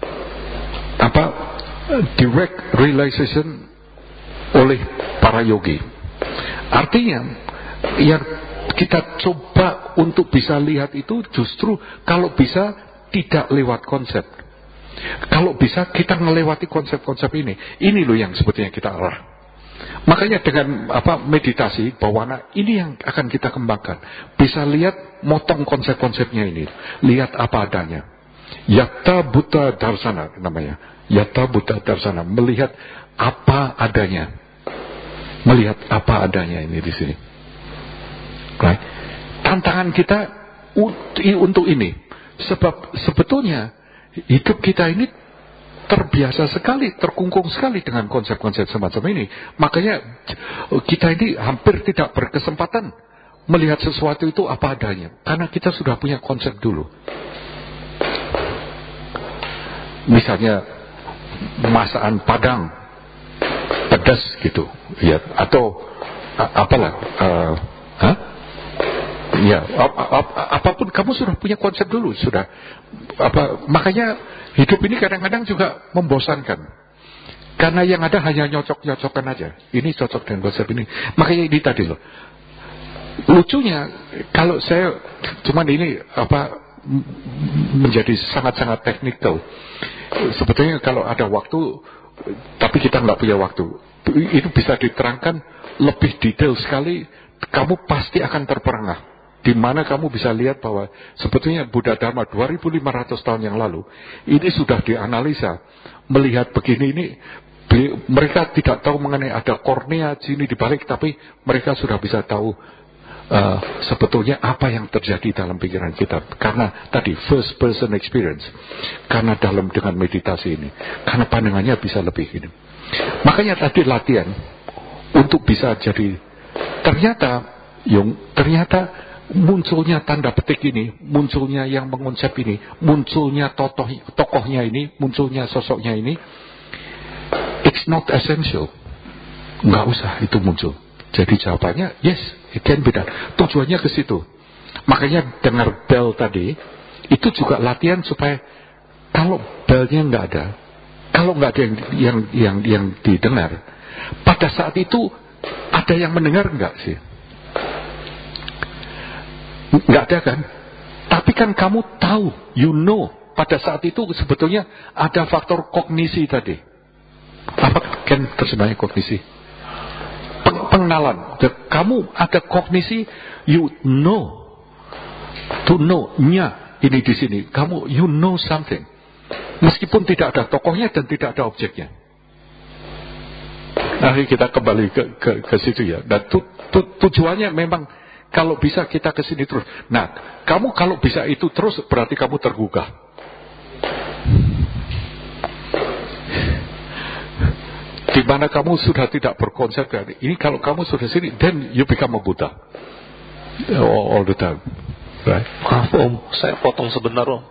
Direct realization oleh para yogi. Artinya yang kita coba untuk bisa lihat itu justru kalau bisa tidak lewat konsep. Kalau bisa kita melewati konsep-konsep ini. Ini loh yang sebetulnya kita arah. Makanya dengan meditasi bawana ini yang akan kita kembangkan. Bisa lihat, motong konsep-konsepnya ini. Lihat apa adanya. Yatta Buddha Darsana namanya. Yatta Buddha Darsana, melihat apa adanya. Melihat apa adanya ini di sini. Right? Tantangan kita untuk ini. Sebab sebetulnya hidup kita ini terbiasa sekali, terkungkung sekali dengan konsep-konsep semacam ini. Makanya kita ini hampir tidak berkesempatan melihat sesuatu itu apa adanya. Karena kita sudah punya konsep dulu. Misalnya masakan Padang pedas gitu, ya, atau apalah, ya, apapun kamu sudah punya konsep dulu, sudah makanya hidup ini kadang-kadang juga membosankan. Karena yang ada hanya nyocok-nyocokan aja. Ini cocok dengan konsep ini. Makanya ini tadi loh. Lucunya kalau saya cuman ini menjadi sangat-sangat teknikal. Sebetulnya kalau ada waktu, tapi kita nggak punya waktu. Itu bisa diterangkan lebih detail sekali. Kamu pasti akan terperangah. di mana kamu bisa lihat bahwa sebetulnya Buddha Dharma 2500 tahun yang lalu ini sudah dianalisa. Melihat begini ini, mereka tidak tahu mengenai ada kornea sini di balik, tapi mereka sudah bisa tahu sebetulnya apa yang terjadi dalam pikiran kita. Karena tadi first person experience, karena dalam dengan meditasi ini, karena pandangannya bisa lebih ini. Makanya tadi latihan untuk bisa jadi, ternyata munculnya tanda petik ini, munculnya yang mengonsep ini, munculnya tokohnya ini, munculnya sosoknya ini, it's not essential. Nggak usah itu muncul. Jadi jawabannya, yes, it can be done. Tujuannya ke situ. Makanya dengar bel tadi, itu juga latihan supaya kalau belnya nggak ada, kalau nggak ada yang didengar, pada saat itu ada yang mendengar nggak sih? Nggak ada kan? Tapi kan kamu tahu, you know, pada saat itu sebetulnya ada faktor kognisi tadi. Apa kan terjemahnya kognisi? Pengenalan. Kamu ada kognisi, you know. To know-nya ini di sini. Kamu, you know something. Meskipun tidak ada tokohnya dan tidak ada objeknya. Nah, kita kembali ke situ ya. Dan tujuannya memang kalau bisa kita ke sini terus. Nah, kamu kalau bisa itu terus berarti kamu tergugah. Di mana kamu sudah tidak berkonsep ini, kalau kamu sudah sini, then you become a Buddha all the time. Right? Maaf Om, saya potong sebentar Om.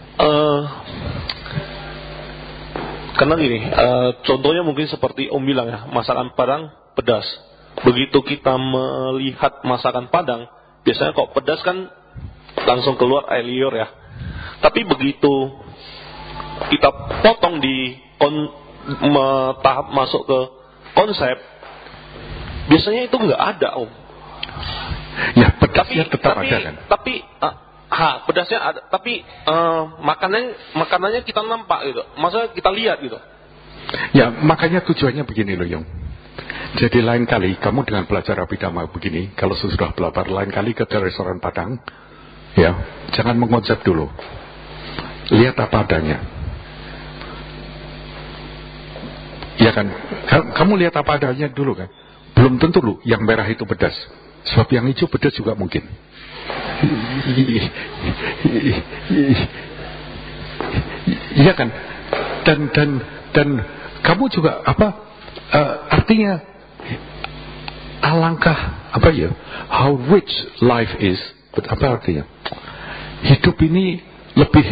Karena gini, contohnya mungkin seperti Om bilang ya, masakan Padang pedas. Begitu kita melihat masakan Padang, biasanya kok pedas kan langsung keluar air liur ya. Tapi begitu kita potong di tahap masuk ke konsep, biasanya itu nggak ada Om. Ya pedasnya tetap ada kan. Tapi pedasnya ada, tapi makanannya kita nampak gitu. Maksudnya kita lihat gitu. Ya makanya tujuannya begini loh Yong. Jadi lain kali kamu dengan belajar Abhidhamma begini, kalau sudah belajar lain kali ke restoran Padang, ya jangan mengonsep dulu, lihat apa adanya. Ya kan, kamu lihat apa adanya dulu kan. Belum tentu loh yang merah itu pedas, sebab yang hijau pedas juga mungkin. Iya kan, dan kamu juga artinya alangkah how rich life is, apa artinya? Hidup ini lebih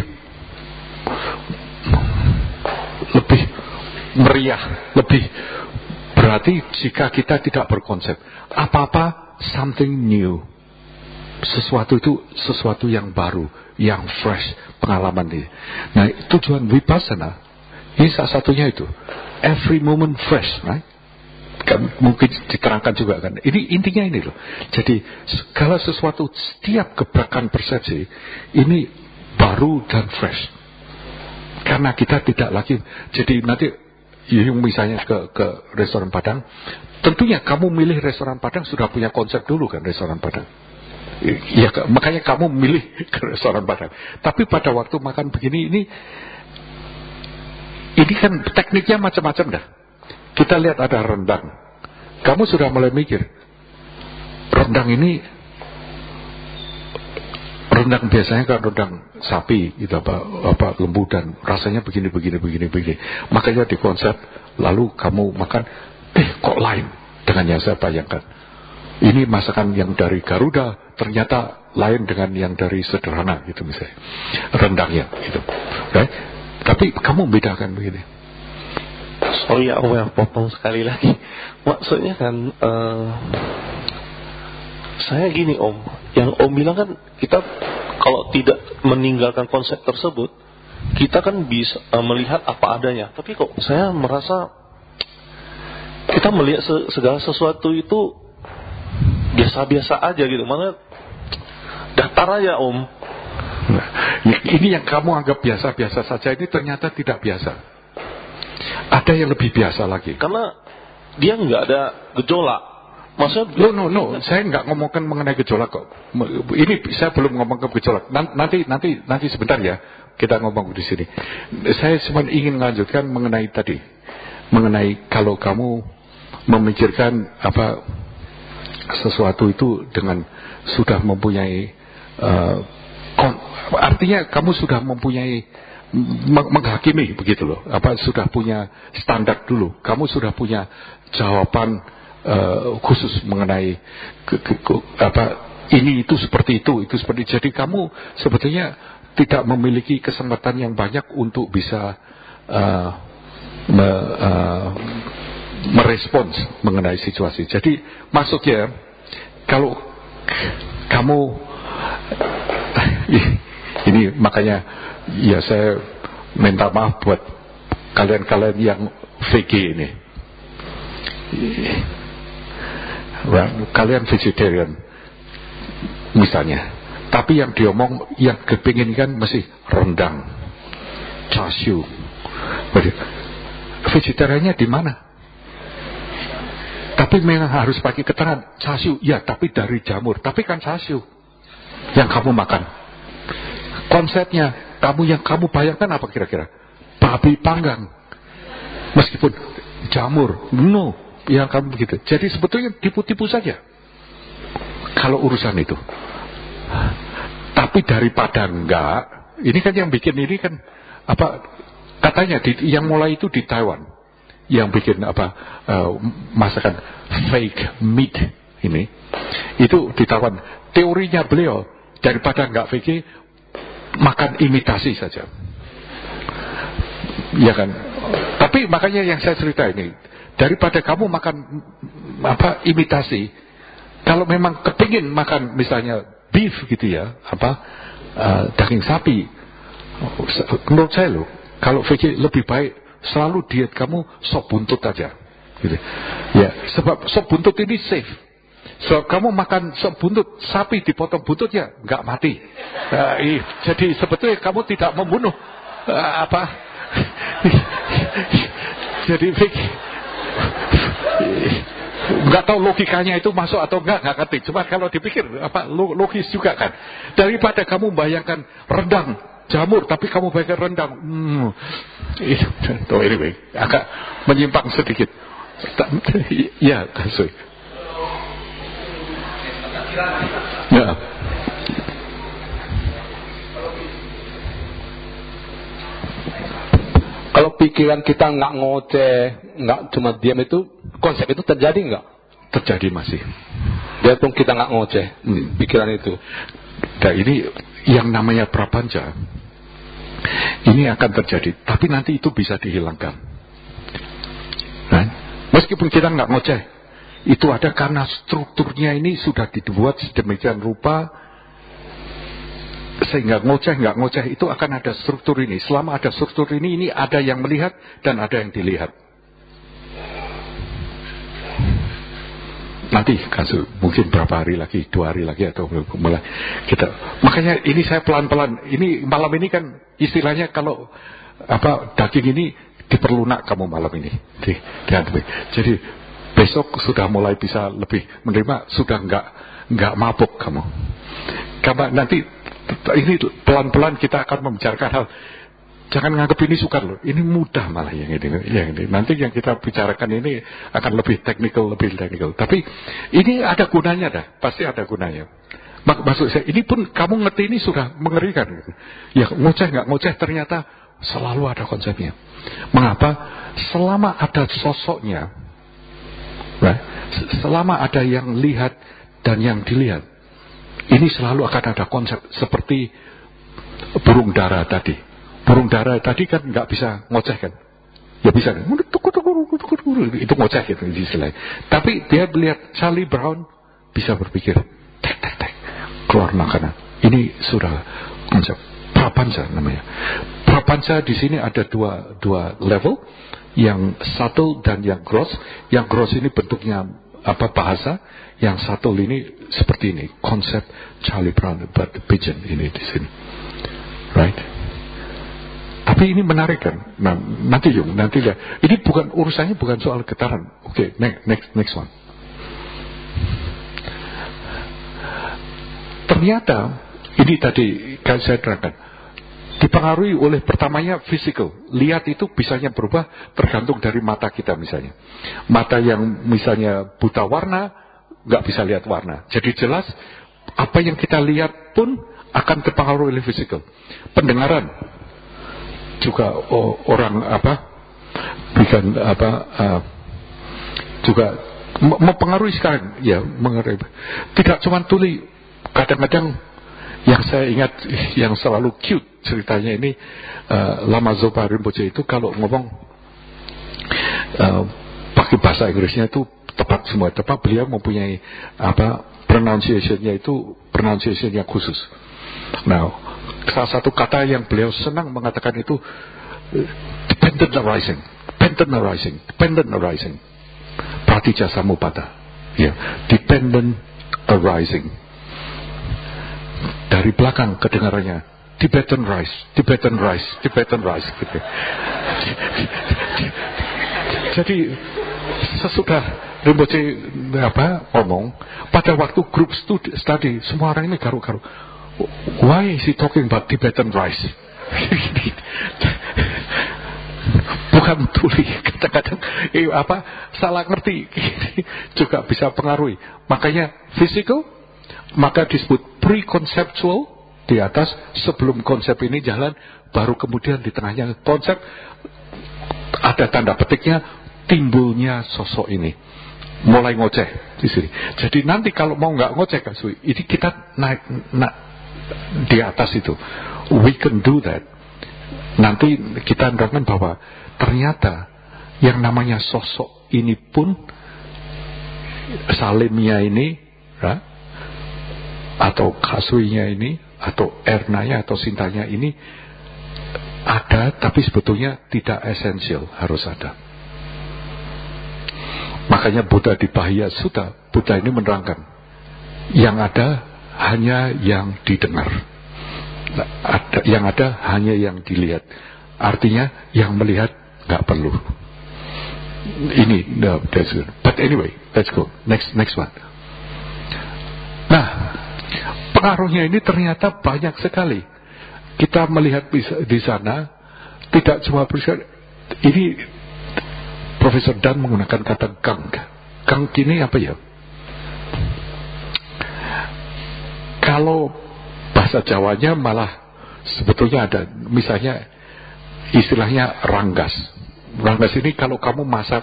meriah, lebih berarti jika kita tidak berkonsep apa-apa, something new, sesuatu yang baru, yang fresh, pengalaman ini. Nah, tujuan Vipassana ini salah satunya itu, every moment fresh, right? Kan mungkin diterangkan juga kan. Ini intinya ini loh. Jadi segala sesuatu, setiap gebrakan persepsi ini baru dan fresh. Karena kita tidak lagi. Jadi nanti misalnya ke restoran Padang, tentunya kamu milih restoran Padang sudah punya konsep dulu kan restoran Padang. Ya makanya kamu milih ke restoran Padang. Tapi pada waktu makan begini ini kan tekniknya macam-macam dah. Kita lihat ada rendang. Kamu sudah mulai mikir, rendang ini, rendang biasanya kan rendang sapi, gitu apa lembu dan rasanya begini. Makanya di konsep, lalu kamu makan, kok lain dengan yang saya bayangkan. Ini masakan yang dari Garuda, ternyata lain dengan yang dari sederhana, gitu misalnya. Rendangnya, gitu. Right? Tapi kamu bedakan begini. Sorry ya Om, yang potong sekali lagi. Maksudnya kan saya gini Om, yang Om bilang kan kita kalau tidak meninggalkan konsep tersebut, kita kan bisa melihat apa adanya. Tapi kok saya merasa kita melihat segala sesuatu itu biasa-biasa aja gitu. Mana datar aja Om. Nah, ini yang kamu anggap biasa-biasa saja, ini ternyata tidak biasa. Ada yang lebih biasa lagi. Karena dia nggak ada gejolak. Maksudnya No, saya nggak ngomongkan mengenai gejolak kok. Ini saya belum ngomong ke gejolak. Nanti sebentar ya, kita ngomong di sini. Saya cuma ingin melanjutkan mengenai tadi, mengenai kalau kamu memikirkan apa sesuatu itu dengan sudah mempunyai artinya kamu sudah mempunyai menghakimi begitu loh, apa sudah punya standar dulu, kamu sudah punya jawaban khusus mengenai apa ini itu seperti itu seperti, jadi kamu sebetulnya tidak memiliki kesempatan yang banyak untuk bisa merespons mengenai situasi. Jadi maksudnya kalau kamu ini makanya ya saya minta maaf buat kalian-kalian yang VG ini. Kalian vegetarian misalnya, tapi yang diomong yang kepingin kan masih rendang, char siu. Vegetariannya di mana? Tapi memang harus pakai keterangan char siu, ya tapi dari jamur, tapi kan char siu yang kamu makan. Konsepnya yang kamu bayangkan apa kira-kira? Babi panggang, meskipun jamur, no, yang kamu begitu. Jadi sebetulnya tipu-tipu saja kalau urusan itu. Tapi daripada enggak, ini kan yang bikin ini kan apa katanya yang mulai itu di Taiwan, yang bikin apa masakan fake meat ini itu di Taiwan. Teorinya beliau daripada enggak fake, makan imitasi saja, ya kan? Tapi makanya yang saya cerita ini, daripada kamu makan apa imitasi, kalau memang kepingin makan misalnya beef gitu ya, apa daging sapi, menurut saya loh, kalau VG lebih baik selalu diet kamu sop buntut aja, gitu. Ya, sebab sop buntut ini safe. So, kamu makan sop buntut sapi dipotong buntutnya nggak mati. Jadi sebetulnya kamu tidak membunuh apa. Jadi nggak tahu logikanya itu masuk atau nggak ngerti. Cuma kalau dipikir apa logis juga kan. Daripada kamu bayangkan rendang jamur, tapi kamu bayangkan rendang. Anyway, agak menyimpang sedikit. Ya, kasih. Ya. Kalau pikiran kita nggak ngoceh, nggak cuma diam, itu konsep itu terjadi nggak? Terjadi masih. Biarpun kita nggak ngoceh, pikiran itu. Nah ini yang namanya prapanca, ini akan terjadi, tapi nanti itu bisa dihilangkan. Nah, meskipun kita nggak ngoceh, itu ada karena strukturnya ini sudah dibuat sedemikian rupa sehingga ngoceh nggak ngoceh itu akan ada struktur ini. Selama ada struktur ini ada yang melihat dan ada yang dilihat. Nanti kasus mungkin berapa hari lagi, 2 hari lagi atau mulai kita. Makanya ini saya pelan-pelan. Ini malam ini kan istilahnya kalau apa daging ini diperlunak kamu malam ini. Jadi besok sudah mulai bisa lebih menerima, sudah nggak mabuk kamu. Karena nanti ini pelan-pelan kita akan membicarakan hal. Jangan nganggap ini sukar loh. Ini mudah malah yang ini. Nanti yang kita bicarakan ini akan lebih teknikal. Tapi ini ada gunanya dah. Pasti ada gunanya. Maksud saya, ini pun kamu ngerti ini sudah mengerikan. Gitu. Ya ngoceh nggak ngoceh ternyata selalu ada konsepnya. Mengapa? Selama ada sosoknya. Right? Selama ada yang lihat dan yang dilihat, ini selalu akan ada konsep seperti burung dara tadi. Burung dara tadi kan nggak bisa ngoceh kan? Ya bisa kan? Itu ngoceh gitu istilahnya. Tapi dia melihat Charlie Brown bisa berpikir, tek, keluar makanan. Ini sudah konsep prapanca namanya. Prapanca di sini ada dua level. Yang subtle dan yang gross. Yang gross ini bentuknya apa bahasa, yang subtle ini seperti ini, konsep Charlie Brown but pigeon ini di sini, right? Tapi ini menarik kan? Nah, nanti lihat. Ini bukan urusannya bukan soal getaran. Oke, next one. ternyata ini tadi kan saya terangkan, dipengaruhi oleh pertamanya physical. Lihat itu bisanya berubah tergantung dari mata kita misalnya. Mata yang misalnya buta warna, nggak bisa lihat warna. Jadi jelas apa yang kita lihat pun akan terpengaruhi oleh physical. Pendengaran juga orang juga mempengaruhi sekarang. Ya, mengenai tidak cuma tuli. Kadang-kadang yang saya ingat, yang selalu cute ceritanya ini, Lama Zopa Rinpoche itu kalau ngomong pakai bahasa Inggrisnya itu tepat semua. Tepat, beliau mempunyai pronunciation-nya itu pronunciation yang khusus. Nah, salah satu kata yang beliau senang mengatakan itu dependent arising. Pratitya Samuppada. Ya, dependent arising. Dari belakang kedengarannya Tibetan rice gitu. Jadi sesudah Rinpoche ngomong, pada waktu grup study semua orang ini garu-garu. Why is he talking about Tibetan rice? Bukan tuli, kadang-kadang salah ngerti juga bisa pengaruhi. Makanya physical, maka disebut pre-conceptual di atas, sebelum konsep ini jalan, baru kemudian di tengahnya konsep, ada tanda petiknya, timbulnya sosok ini. Mulai ngoceh di sini. Jadi nanti kalau mau nggak ngoceh Kasui, ini kita naik di atas itu. We can do that. Nanti kita nerangkan bahwa ternyata yang namanya sosok ini pun, Salimnya ini, atau Kasuinya ini, atau Ernanya atau Sintanya ini ada, tapi sebetulnya tidak esensial, harus ada. Makanya Buddha di Bahaya Sutta, Buddha ini menerangkan, yang ada hanya yang didengar, yang ada hanya yang dilihat. Artinya yang melihat nggak perlu. Ini, no, that's good. But anyway, let's go. Next one. Nah, pengaruhnya ini ternyata banyak sekali. Kita melihat di sana, tidak cuma ini Profesor Dan menggunakan kata gang. Gang ini apa ya? Kalau bahasa Jawanya malah sebetulnya ada, misalnya istilahnya ranggas. Ranggas ini kalau kamu masak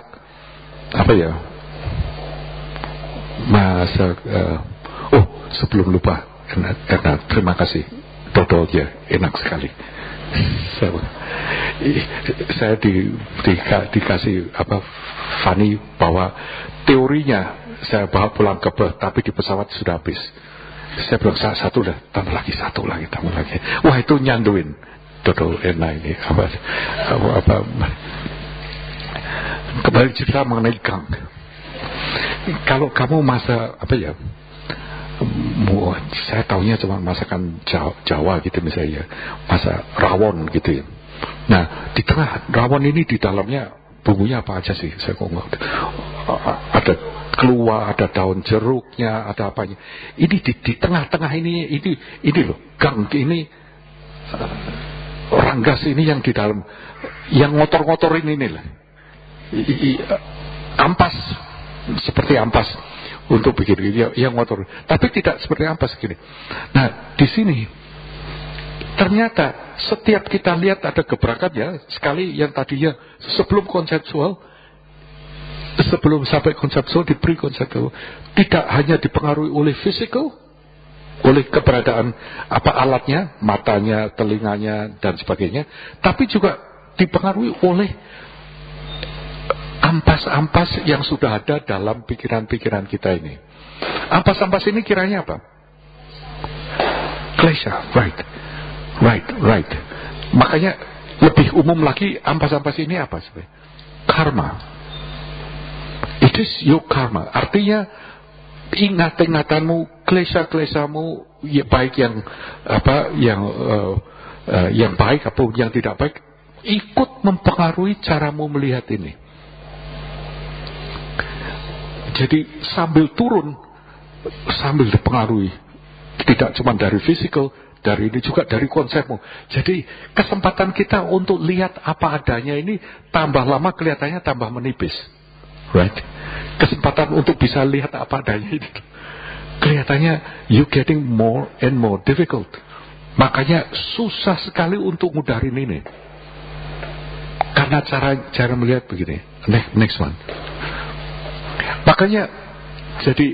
masak sebelum lupa, karena terima kasih dodolnya enak sekali. Saya dikasih Fani bahwa teorinya saya bawa pulang ke Perth, tapi di pesawat sudah habis. Saya bilang satu dah, tambah lagi. Wah, itu nyanduin dodol enak ini. Kembali cerita mengenai gang. Kalau kamu masak saya taunya cuma masakan Jawa gitu misalnya, masak rawon gitu ya. Nah, di tengah rawon ini di dalamnya bumbunya apa aja sih? Saya kok nggak ada keluar, ada daun jeruknya, ada apanya. Ini di tengah-tengah ini loh, gang ini, ranggas ini yang di dalam, yang ngotor-ngotorin ini lah. Ampas, seperti ampas untuk bikin yang ngotor, tapi tidak seperti ampas gini. Nah, di sini ternyata setiap kita lihat ada gebrakan ya, sekali yang tadinya sebelum sampai konseptual, di pre-konseptual, tidak hanya dipengaruhi oleh physical, oleh keberadaan alatnya, matanya, telinganya dan sebagainya, tapi juga dipengaruhi oleh ampas-ampas yang sudah ada dalam pikiran-pikiran kita ini. Ampas-ampas ini kiranya apa? Klesha, right. Makanya lebih umum lagi, ampas-ampas ini apa sebenarnya? Karma. It is your karma. Artinya ingatan-ingatanmu, klesha-kleshamu, baik yang baik atau yang tidak baik, ikut mempengaruhi caramu melihat ini. Jadi sambil turun, sambil dipengaruhi, Tidak cuma dari physical, dari ini juga dari konsepmu. Jadi kesempatan kita untuk lihat apa adanya ini tambah lama kelihatannya tambah menipis. Right? Kesempatan untuk bisa lihat apa adanya ini kelihatannya you getting more and more difficult. Makanya susah sekali untuk mudahin ini. Karena cara melihat begini. Next one. Makanya jadi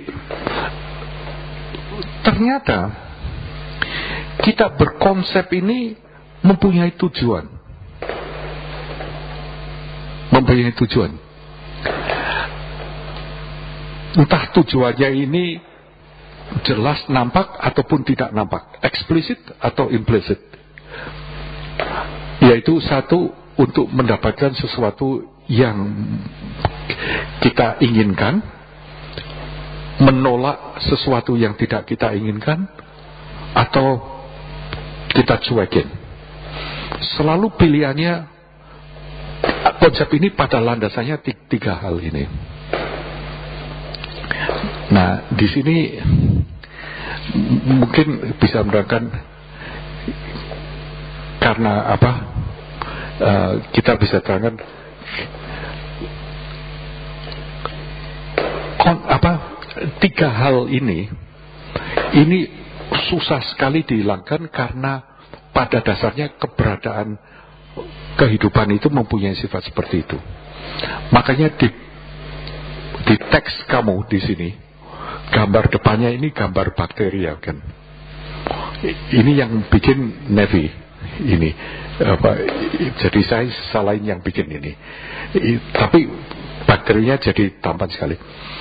ternyata kita berkonsep ini mempunyai tujuan. Mempunyai tujuan. Entah tujuannya ini jelas nampak ataupun tidak nampak, eksplisit atau implisit. Yaitu satu, untuk mendapatkan sesuatu yang kita inginkan, menolak sesuatu yang tidak kita inginkan, atau kita cuekin. Selalu pilihannya, konsep ini pada landasannya tiga hal ini. Nah, di sini mungkin bisa menerangkan karena apa? Kita bisa terangkan tiga hal ini susah sekali dihilangkan karena pada dasarnya keberadaan kehidupan itu mempunyai sifat seperti itu. Makanya di teks kamu di sini, gambar depannya ini gambar bakteria kan. Ini yang bikin Nevi ini jadi saya salahin yang bikin ini. Tapi bakterinya jadi tampan sekali.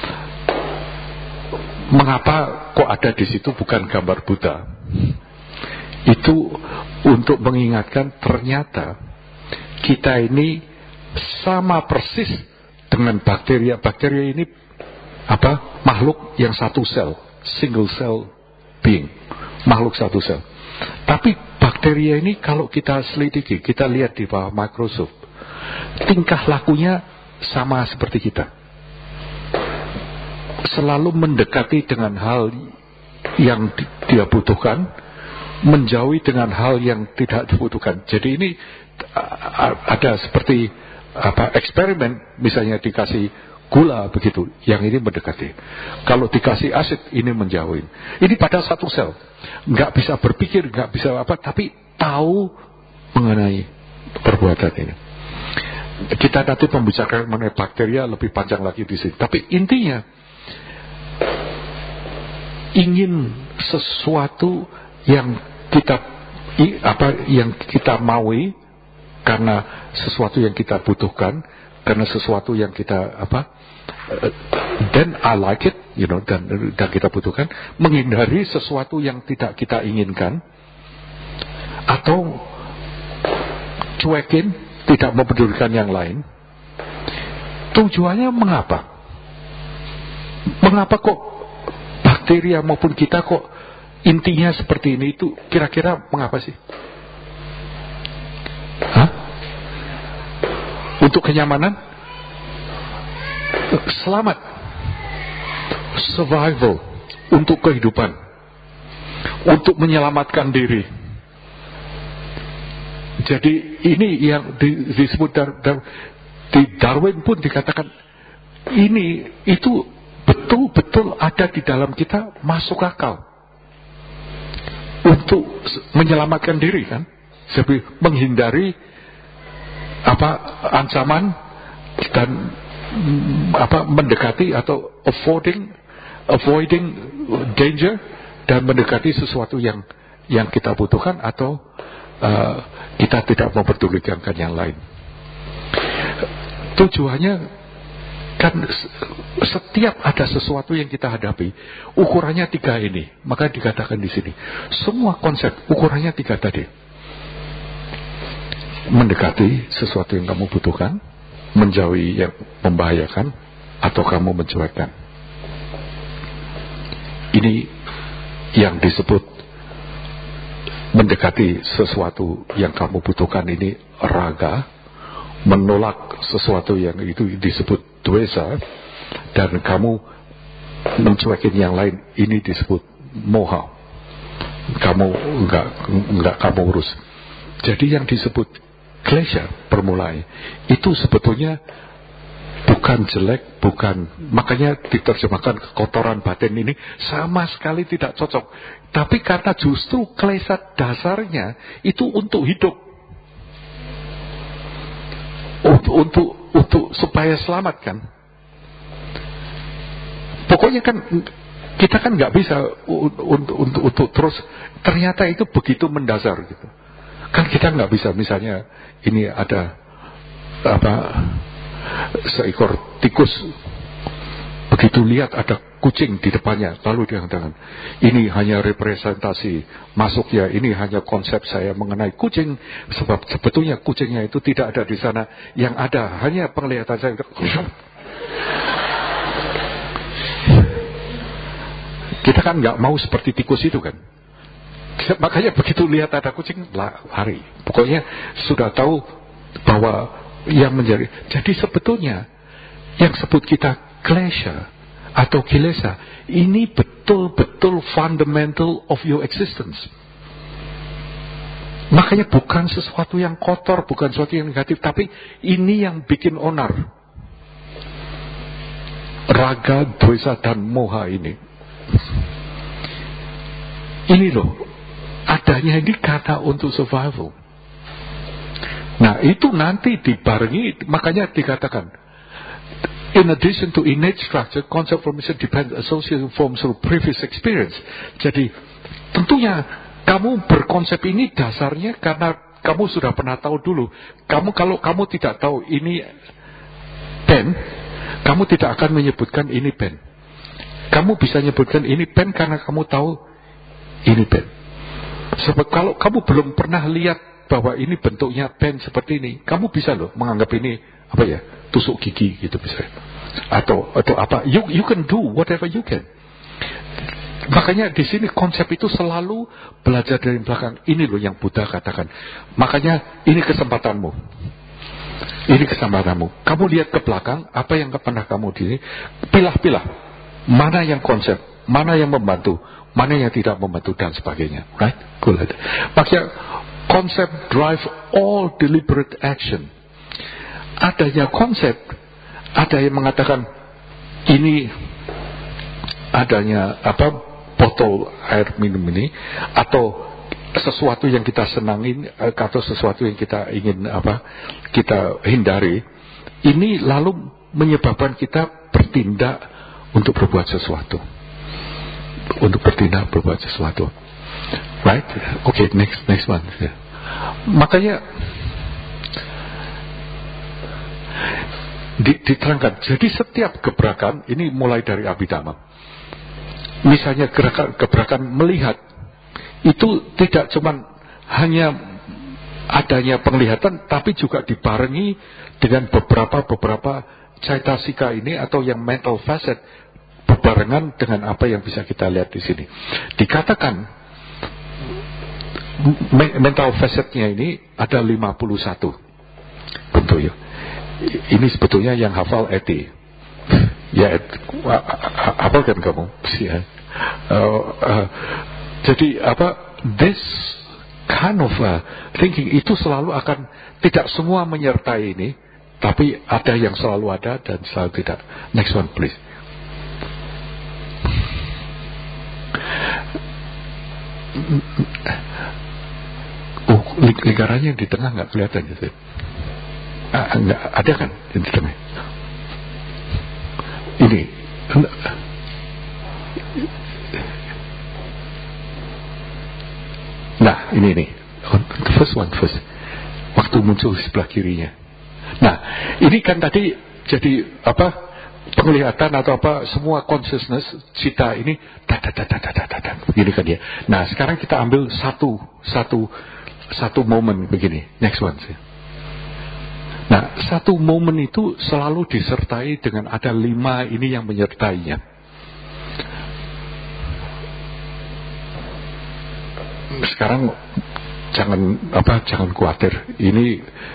Mengapa kok ada di situ bukan gambar Buddha? Itu untuk mengingatkan ternyata kita ini sama persis dengan bakteria. Bakteria ini makhluk yang satu sel, single cell being, makhluk satu sel. Tapi bakteria ini kalau kita selidiki, kita lihat di bawah mikroskop, tingkah lakunya sama seperti kita. Selalu mendekati dengan hal yang dia butuhkan, menjauhi dengan hal yang tidak dibutuhkan. Jadi ini ada seperti eksperimen, misalnya dikasih gula begitu, yang ini mendekati. Kalau dikasih asid, ini menjauhin. Ini pada satu sel, nggak bisa berpikir, nggak bisa tapi tahu mengenai perbuatan ini. Kita nanti membicarakan mengenai bakteria lebih panjang lagi di sini. Tapi intinya ingin sesuatu yang kita maui karena sesuatu yang kita butuhkan, karena sesuatu yang kita then I like it, dan kita butuhkan, menghindari sesuatu yang tidak kita inginkan, atau cuekin, tidak mempedulikan yang lain. Tujuannya mengapa? Mengapa kok bakteria maupun kita kok intinya seperti ini? Itu kira-kira mengapa sih? Untuk kenyamanan, selamat, survival, untuk kehidupan, untuk menyelamatkan diri. Jadi ini yang disebut di Darwin pun dikatakan itu betul-betul ada di dalam kita, masuk akal untuk menyelamatkan diri kan, menghindari ancaman dan mendekati atau avoiding danger, dan mendekati sesuatu yang kita butuhkan, atau kita tidak memperdulikan yang lain. Tujuannya kan setiap ada sesuatu yang kita hadapi, ukurannya 3 ini. Maka dikatakan di sini, semua konsep ukurannya 3 tadi. Mendekati sesuatu yang kamu butuhkan, menjauhi yang membahayakan, atau kamu mencuekkan. Ini yang disebut mendekati sesuatu yang kamu butuhkan, ini raga. Menolak sesuatu yang itu disebut dwesa, dan kamu mencuekin yang lain, ini disebut moha. kamu enggak kamu urus. Jadi yang disebut klesha permulaan itu sebetulnya bukan jelek, bukan, makanya diterjemahkan kekotoran batin ini sama sekali tidak cocok. Tapi karena justru klesha dasarnya itu untuk hidup, untuk supaya selamat kan. Pokoknya kan kita kan nggak bisa untuk terus, ternyata itu begitu mendasar gitu. Kan kita nggak bisa, misalnya ini ada seekor tikus, begitu lihat ada kucing di depannya, lalu dia mengatakan, ini hanya representasi masuk ya, ini hanya konsep saya mengenai kucing, sebab sebetulnya kucingnya itu tidak ada di sana, yang ada hanya penglihatan saya. Kita kan nggak mau seperti tikus itu kan. Makanya begitu lihat ada kucing, lari. Pokoknya sudah tahu bahwa yang menjadi. Jadi sebetulnya yang sebut kita klesha atau kilesa, ini betul-betul fundamental of your existence. Makanya bukan sesuatu yang kotor, bukan sesuatu yang negatif, tapi ini yang bikin onar. Raga, dvesa dan moha ini. Ini loh, adanya ini kata untuk survival. Nah itu nanti dibarengi, makanya dikatakan, in addition to innate structure, concept formation depends association forms through previous experience. Jadi tentunya kamu berkonsep ini dasarnya karena kamu sudah pernah tahu dulu. Kalau kamu tidak tahu ini pen, kamu tidak akan menyebutkan ini pen. Kamu bisa menyebutkan ini pen karena kamu tahu ini pen. Sebab kalau kamu belum pernah lihat bahwa ini bentuknya pen seperti ini, kamu bisa loh menganggap ini apa ya, tusuk gigi gitu misalnya, atau apa. You can do whatever you can. Makanya di sini konsep itu selalu belajar dari belakang. Ini loh yang Buddha katakan. Makanya ini kesempatanmu. Ini kesempatanmu. Kamu lihat ke belakang, apa yang pernah kamu diri, pilah-pilah. Mana yang konsep, mana yang membantu, mana yang tidak membantu dan sebagainya. Right? Cool. Makanya konsep drive all deliberate action. Adanya konsep, ada yang mengatakan ini adanya botol air minum ini, atau sesuatu yang kita senangin, atau sesuatu yang kita ingin kita hindari, ini lalu menyebabkan kita bertindak untuk berbuat sesuatu, right? Okay, next one. Yeah. Makanya diterangkan. Jadi setiap gebrakan ini mulai dari Abhidhamma. Misalnya gebrakan melihat itu tidak cuma hanya adanya penglihatan, tapi juga dibarengi dengan beberapa caitasika ini atau yang mental facet berbarengan dengan apa yang bisa kita lihat di sini. Dikatakan mental facetnya ini ada 51 bentuknya. Ini sebetulnya yang hafal Eti. Ya, hafal kan kamu? Ya. Jadi this kind of thinking itu selalu akan, tidak semua menyertai ini, tapi ada yang selalu ada dan selalu tidak. Next one please. Oh, lingkarannya yang di tengah nggak kelihatan ya? Nggak ada kan yang di tengah? Ini. Nah, ini. The first one first. Waktu muncul di sebelah kirinya. Nah, ini kan tadi jadi penglihatan atau semua consciousness cita ini begini kan ya. Nah, sekarang kita ambil satu momen begini. Next one sih. Nah, satu momen itu selalu disertai dengan ada 5 ini yang menyertainya. Sekarang jangan khawatir. Ini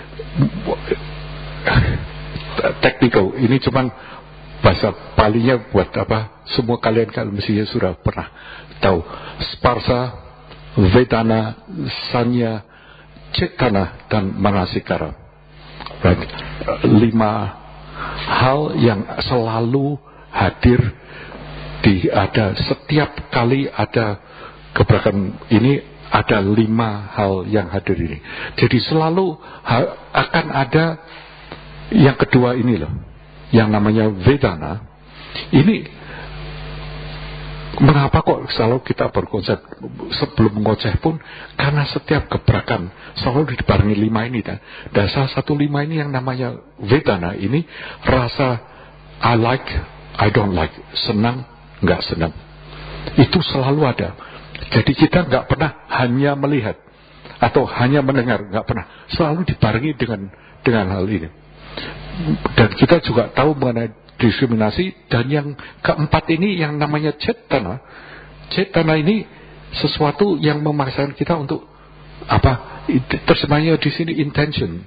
technical. Ini cuman bahasa Palinya buat semua kalian mestinya sudah pernah tahu. Sparsa, Vedana, Sanya, Cetana, dan Manasikara. Right? 5 hal yang selalu hadir ada setiap kali ada gebrakan ini, ada 5 hal yang hadir ini. Jadi selalu akan ada yang kedua ini loh, yang namanya Vedana. Ini mengapa kok selalu kita berkonsep sebelum ngoceh pun, karena setiap gebrakan selalu dibarengi 5 ini dan salah satu 5 ini yang namanya Vedana ini, rasa I like, I don't like, senang, nggak senang, itu selalu ada. Jadi kita nggak pernah hanya melihat atau hanya mendengar, nggak pernah, selalu dibarengi dengan hal ini. Dan kita juga tahu mengenai diskriminasi. Dan yang keempat ini yang namanya Cetana. Cetana ini sesuatu yang memaksakan kita untuk apa? Terjemahnya di sini intention.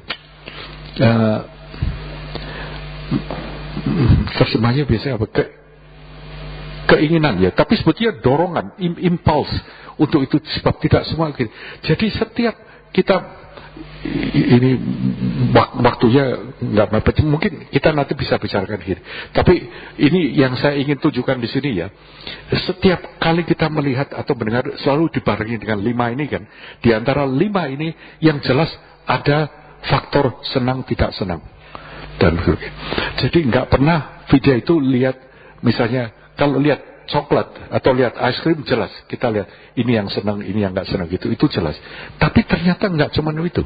Terjemahnya biasanya apa? Keinginan ya, tapi sebetulnya dorongan, impulse untuk itu, sebab tidak semua gitu. Jadi setiap kita ini waktunya nggak mepet, mungkin kita nanti bisa bicarakan gini. Tapi ini yang saya ingin tunjukkan di sini ya. Setiap kali kita melihat atau mendengar selalu dibarengi dengan 5 ini kan. Di antara 5 ini yang jelas ada faktor senang tidak senang. Dan jadi nggak pernah video itu lihat misalnya kalau lihat coklat atau lihat ice cream jelas kita lihat ini yang senang, ini yang nggak senang gitu, itu jelas. Tapi ternyata nggak cuma itu.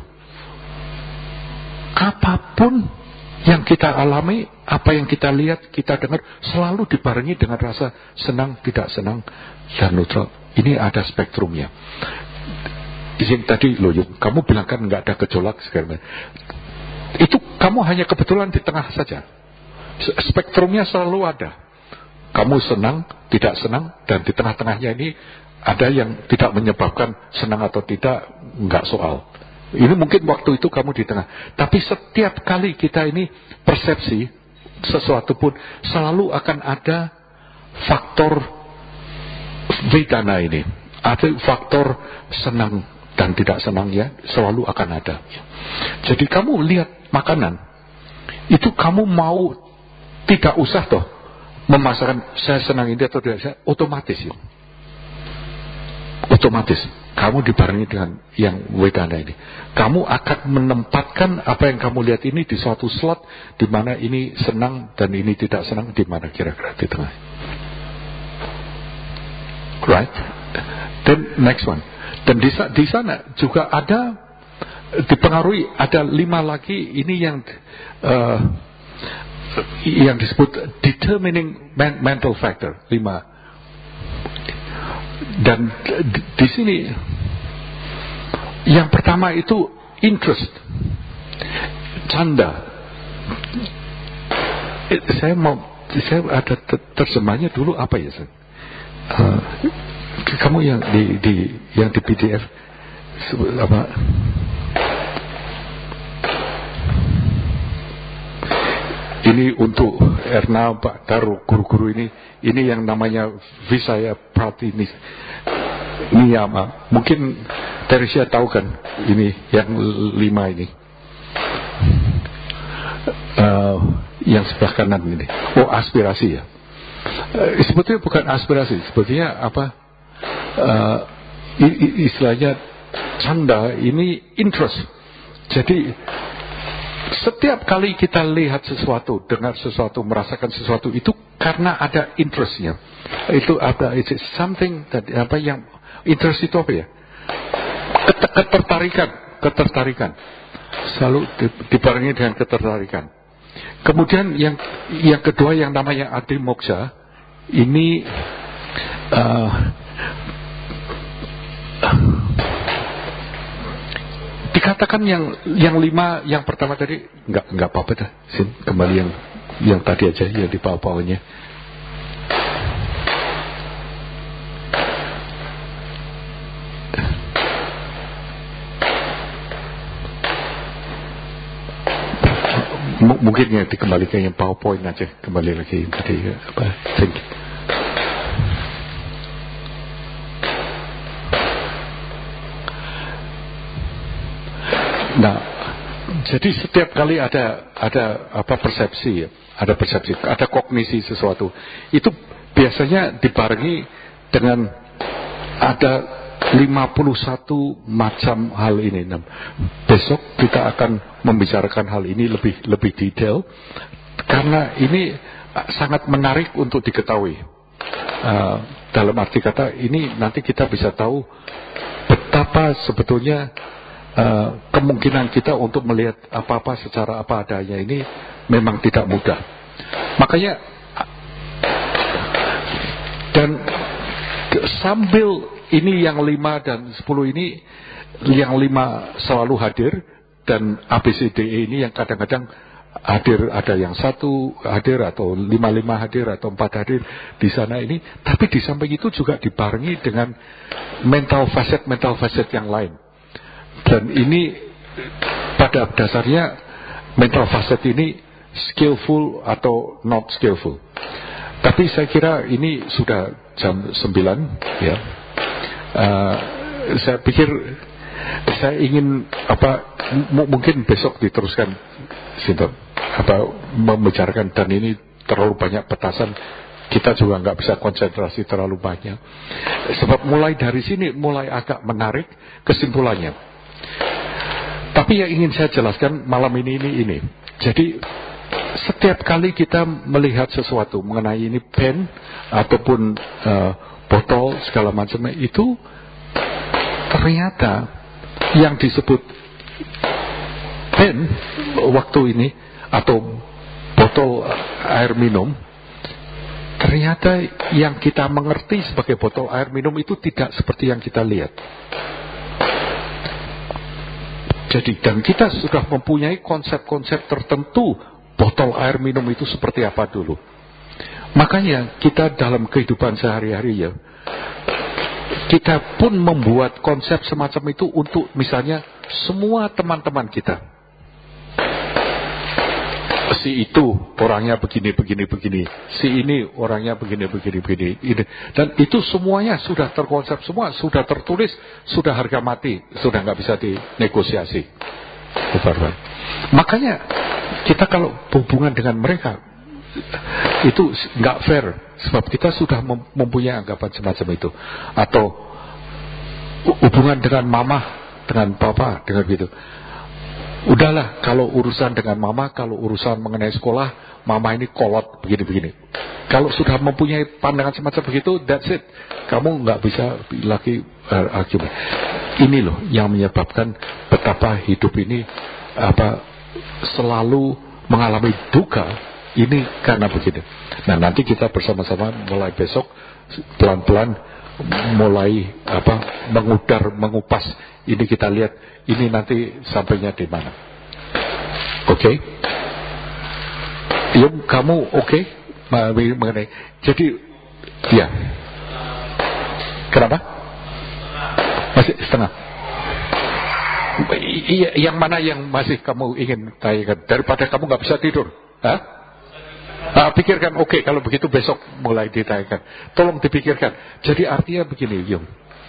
Apapun yang kita alami, apa yang kita lihat, kita dengar, selalu dibarengi dengan rasa senang, tidak senang, dan neutral. Ini ada spektrumnya. Yang tadi loh, kamu bilang kan nggak ada gejolak segala macam. Itu kamu hanya kebetulan di tengah saja. Spektrumnya selalu ada. Kamu senang, tidak senang, dan di tengah-tengahnya ini ada yang tidak menyebabkan senang atau tidak, nggak soal. Ini mungkin waktu itu kamu di tengah. Tapi setiap kali kita ini persepsi sesuatu pun selalu akan ada faktor Vedana ini. Ada faktor senang dan tidak senang ya, selalu akan ada. Jadi kamu lihat makanan, itu kamu mau tidak usah toh memasakkan saya senang ini atau tidak, saya otomatis ya. Otomatis kamu dibarengi dengan yang Vedana ini. Kamu akan menempatkan apa yang kamu lihat ini di suatu slot di mana ini senang dan ini tidak senang, di mana kira-kira di tengah. Right? Then next one. Dan di sana juga ada dipengaruhi, ada 5 lagi ini yang disebut determining mental factor, 5. Dan di sini yang pertama itu interest, canda. Saya ada terjemahnya dulu apa ya? Kamu yang di PDF apa? Ini untuk Erna, Pak Daru, guru-guru ini yang namanya Visaya Pratinis Niyama. Mungkin Teresia tahu kan ini yang 5 ini. Yang sebelah kanan ini. Oh, aspirasi ya. Sebetulnya bukan aspirasi, sebetulnya apa? Istilahnya canda ini interest. Jadi setiap kali kita lihat sesuatu, dengar sesuatu, merasakan sesuatu, itu karena ada interestnya. Itu ada something apa yang interest itu apa ya? Ketertarikan. Selalu dibarengi dengan ketertarikan. Kemudian yang kedua yang namanya adi moksha ini dikatakan yang 5 yang pertama tadi nggak apa-apa dah. Kembali yang tadi aja yang di bawah-bawahnya. Mungkin yang dikembalikan yang PowerPoint aja, kembali lagi yang tadi apa? Thank you. Nah, jadi setiap kali ada persepsi, ada kognisi sesuatu, itu biasanya dibarengi dengan ada 51 macam hal ini. Nah, besok kita akan membicarakan hal ini lebih detail karena ini sangat menarik untuk diketahui. Dalam arti kata ini nanti kita bisa tahu betapa sebetulnya kemungkinan kita untuk melihat apa-apa secara apa adanya ini memang tidak mudah. Makanya dan sambil ini yang 5 dan 10 ini, yang 5 selalu hadir, dan ABCDE ini yang kadang-kadang hadir, ada yang 1 hadir atau 5 hadir atau 4 hadir di sana ini. Tapi di samping itu juga dibarengi dengan mental facet yang lain. Dan ini pada dasarnya mental facet ini skillful atau not skillful. Tapi saya kira ini sudah jam 9 ya. Saya pikir saya ingin mungkin besok diteruskan Sinton membicarakan, dan ini terlalu banyak petasan, kita juga nggak bisa konsentrasi terlalu banyak. Sebab mulai dari sini mulai agak menarik kesimpulannya. Tapi yang ingin saya jelaskan malam ini. Jadi setiap kali kita melihat sesuatu mengenai ini pen ataupun botol segala macamnya, itu ternyata yang disebut pen waktu ini atau botol air minum, ternyata yang kita mengerti sebagai botol air minum itu tidak seperti yang kita lihat. Jadi, dan kita sudah mempunyai konsep-konsep tertentu botol air minum itu seperti apa dulu. Makanya kita dalam kehidupan sehari-hari ya, kita pun membuat konsep semacam itu untuk misalnya semua teman-teman kita. Si itu orangnya begini. Si ini orangnya begini. Dan itu semuanya sudah terkonsep, semua sudah tertulis, sudah harga mati, sudah nggak bisa dinegosiasi. Makanya kita kalau hubungan dengan mereka itu nggak fair, sebab kita sudah mempunyai anggapan semacam itu. Atau hubungan dengan mama, dengan papa, dengan gitu. Udahlah, kalau urusan dengan mama, kalau urusan mengenai sekolah, mama ini kolot begini. Kalau sudah mempunyai pandangan semacam begitu, that's it. Kamu nggak bisa lagi argument. Ini loh yang menyebabkan betapa hidup ini selalu mengalami duka. Ini karena begini. Nah, nanti kita bersama-sama mulai besok pelan-pelan mulai mengupas. Ini kita lihat ini nanti sampainya di mana. Oke? Yung, kamu oke? Mengenai. Jadi ya. Kenapa? Masih setengah. Yang mana yang masih kamu ingin tanyakan daripada kamu nggak bisa tidur? Pikirkan, oke, kalau begitu besok mulai ditanyakan. Tolong dipikirkan. Jadi artinya begini, Yung.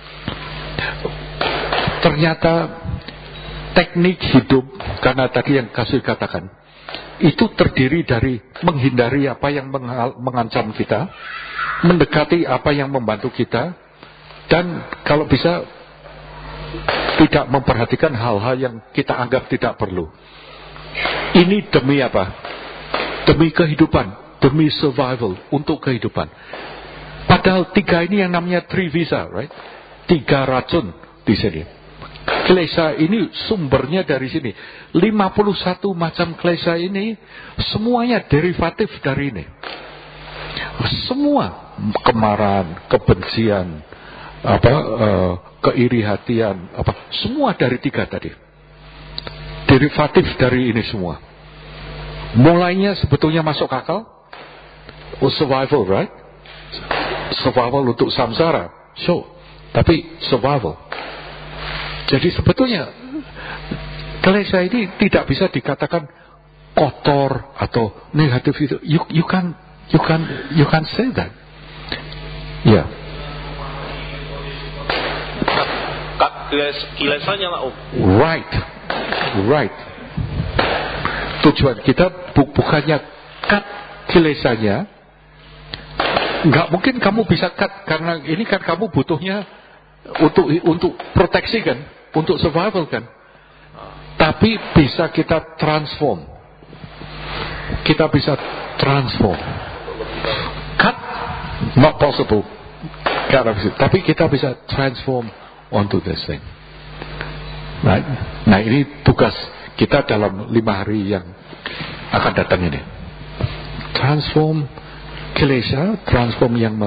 Ternyata teknik hidup, karena tadi yang Kasih katakan, itu terdiri dari menghindari apa yang mengancam kita, mendekati apa yang membantu kita, dan kalau bisa tidak memperhatikan hal-hal yang kita anggap tidak perlu. Ini demi apa? Demi kehidupan, demi survival, untuk kehidupan. Padahal 3 ini yang namanya 3 visa, right? 3 racun di sini. Klesa ini sumbernya dari sini. 51 macam klesa ini semuanya derivatif dari ini. Semua kemarahan, kebencian, keiri hatian, semua dari 3 tadi. Derivatif dari ini semua. Mulainya sebetulnya masuk akal. Survival, right? Survival untuk samsara. Tapi survival. Jadi sebetulnya klesa ini tidak bisa dikatakan kotor atau negatif itu. You can say that. Ya. Kilesanya lah, Om. Right. right. Tujuan kita bukannya cut kilesanya. Nggak mungkin kamu bisa cut, karena ini kan kamu butuhnya untuk proteksi kan, untuk survival kan. Tapi bisa kita transform. Kita bisa transform. Cut, not possible. Tapi kita bisa transform onto this thing. Right? Nah, ini tugas kita dalam 5 hari yang akan datang ini. Transform kilesa, transform yang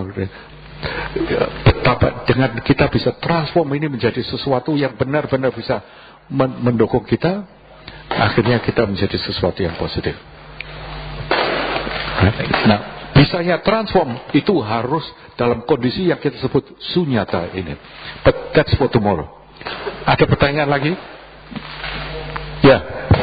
betapa dengan kita bisa transform ini menjadi sesuatu yang benar-benar bisa mendukung kita, akhirnya kita menjadi sesuatu yang positif. Nah, bisanya transform itu harus dalam kondisi yang kita sebut sunyata ini. But that's for tomorrow. Ada pertanyaan lagi? Ya.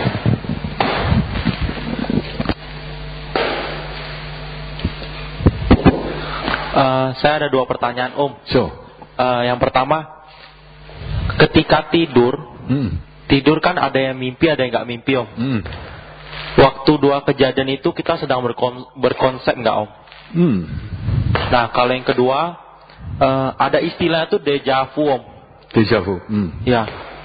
Saya ada 2 pertanyaan, Om. So, yang pertama, ketika tidur kan ada yang mimpi, ada yang nggak mimpi, Om. Waktu 2 kejadian itu kita sedang berkonsep nggak, Om? Nah, kalau yang kedua, ada istilah itu deja vu, Om. Deja vu. Ya.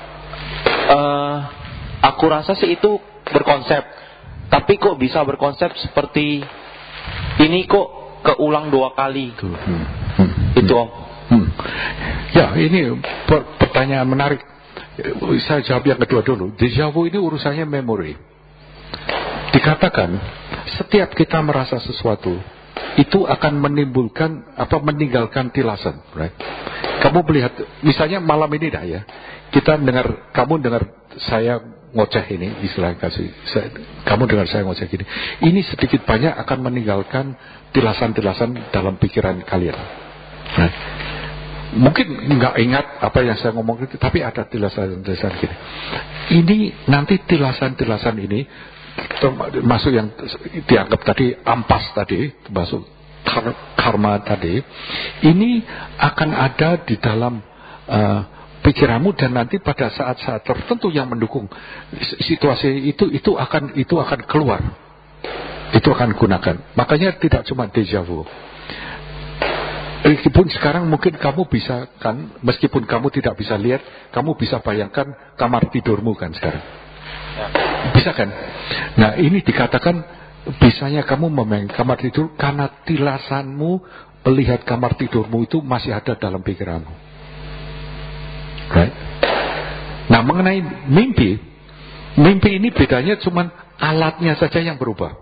Aku rasa sih itu berkonsep. Tapi kok bisa berkonsep seperti ini, kok keulang 2 kali. Itu, Om. Ya, ini pertanyaan menarik. Saya jawab yang kedua dulu. Deja vu ini urusannya memori. Dikatakan setiap kita merasa sesuatu itu akan menimbulkan meninggalkan tilasan, right? Kamu melihat, misalnya malam ini dah ya, kamu dengar saya ngoceh ini, istilahnya kamu dengar saya ngoceh gini, ini sedikit banyak akan meninggalkan tilasan-tilasan dalam pikiran kalian. Nah, mungkin nggak ingat apa yang saya ngomong itu, tapi ada tilasan-tilasan gini. Ini nanti tilasan-tilasan ini termasuk yang dianggap tadi ampas tadi, termasuk karma tadi, ini akan ada di dalam pikiranmu, dan nanti pada saat-saat tertentu yang mendukung situasi itu akan keluar, itu akan gunakan. Makanya tidak cuma deja vu. Meskipun sekarang mungkin kamu bisa kan, meskipun kamu tidak bisa lihat, kamu bisa bayangkan kamar tidurmu kan sekarang. Bisa kan? Nah, ini dikatakan bisanya kamu memainkan kamar tidur karena tilasanmu melihat kamar tidurmu itu masih ada dalam pikiranmu. Right? Nah, mengenai mimpi ini bedanya cuman alatnya saja yang berubah.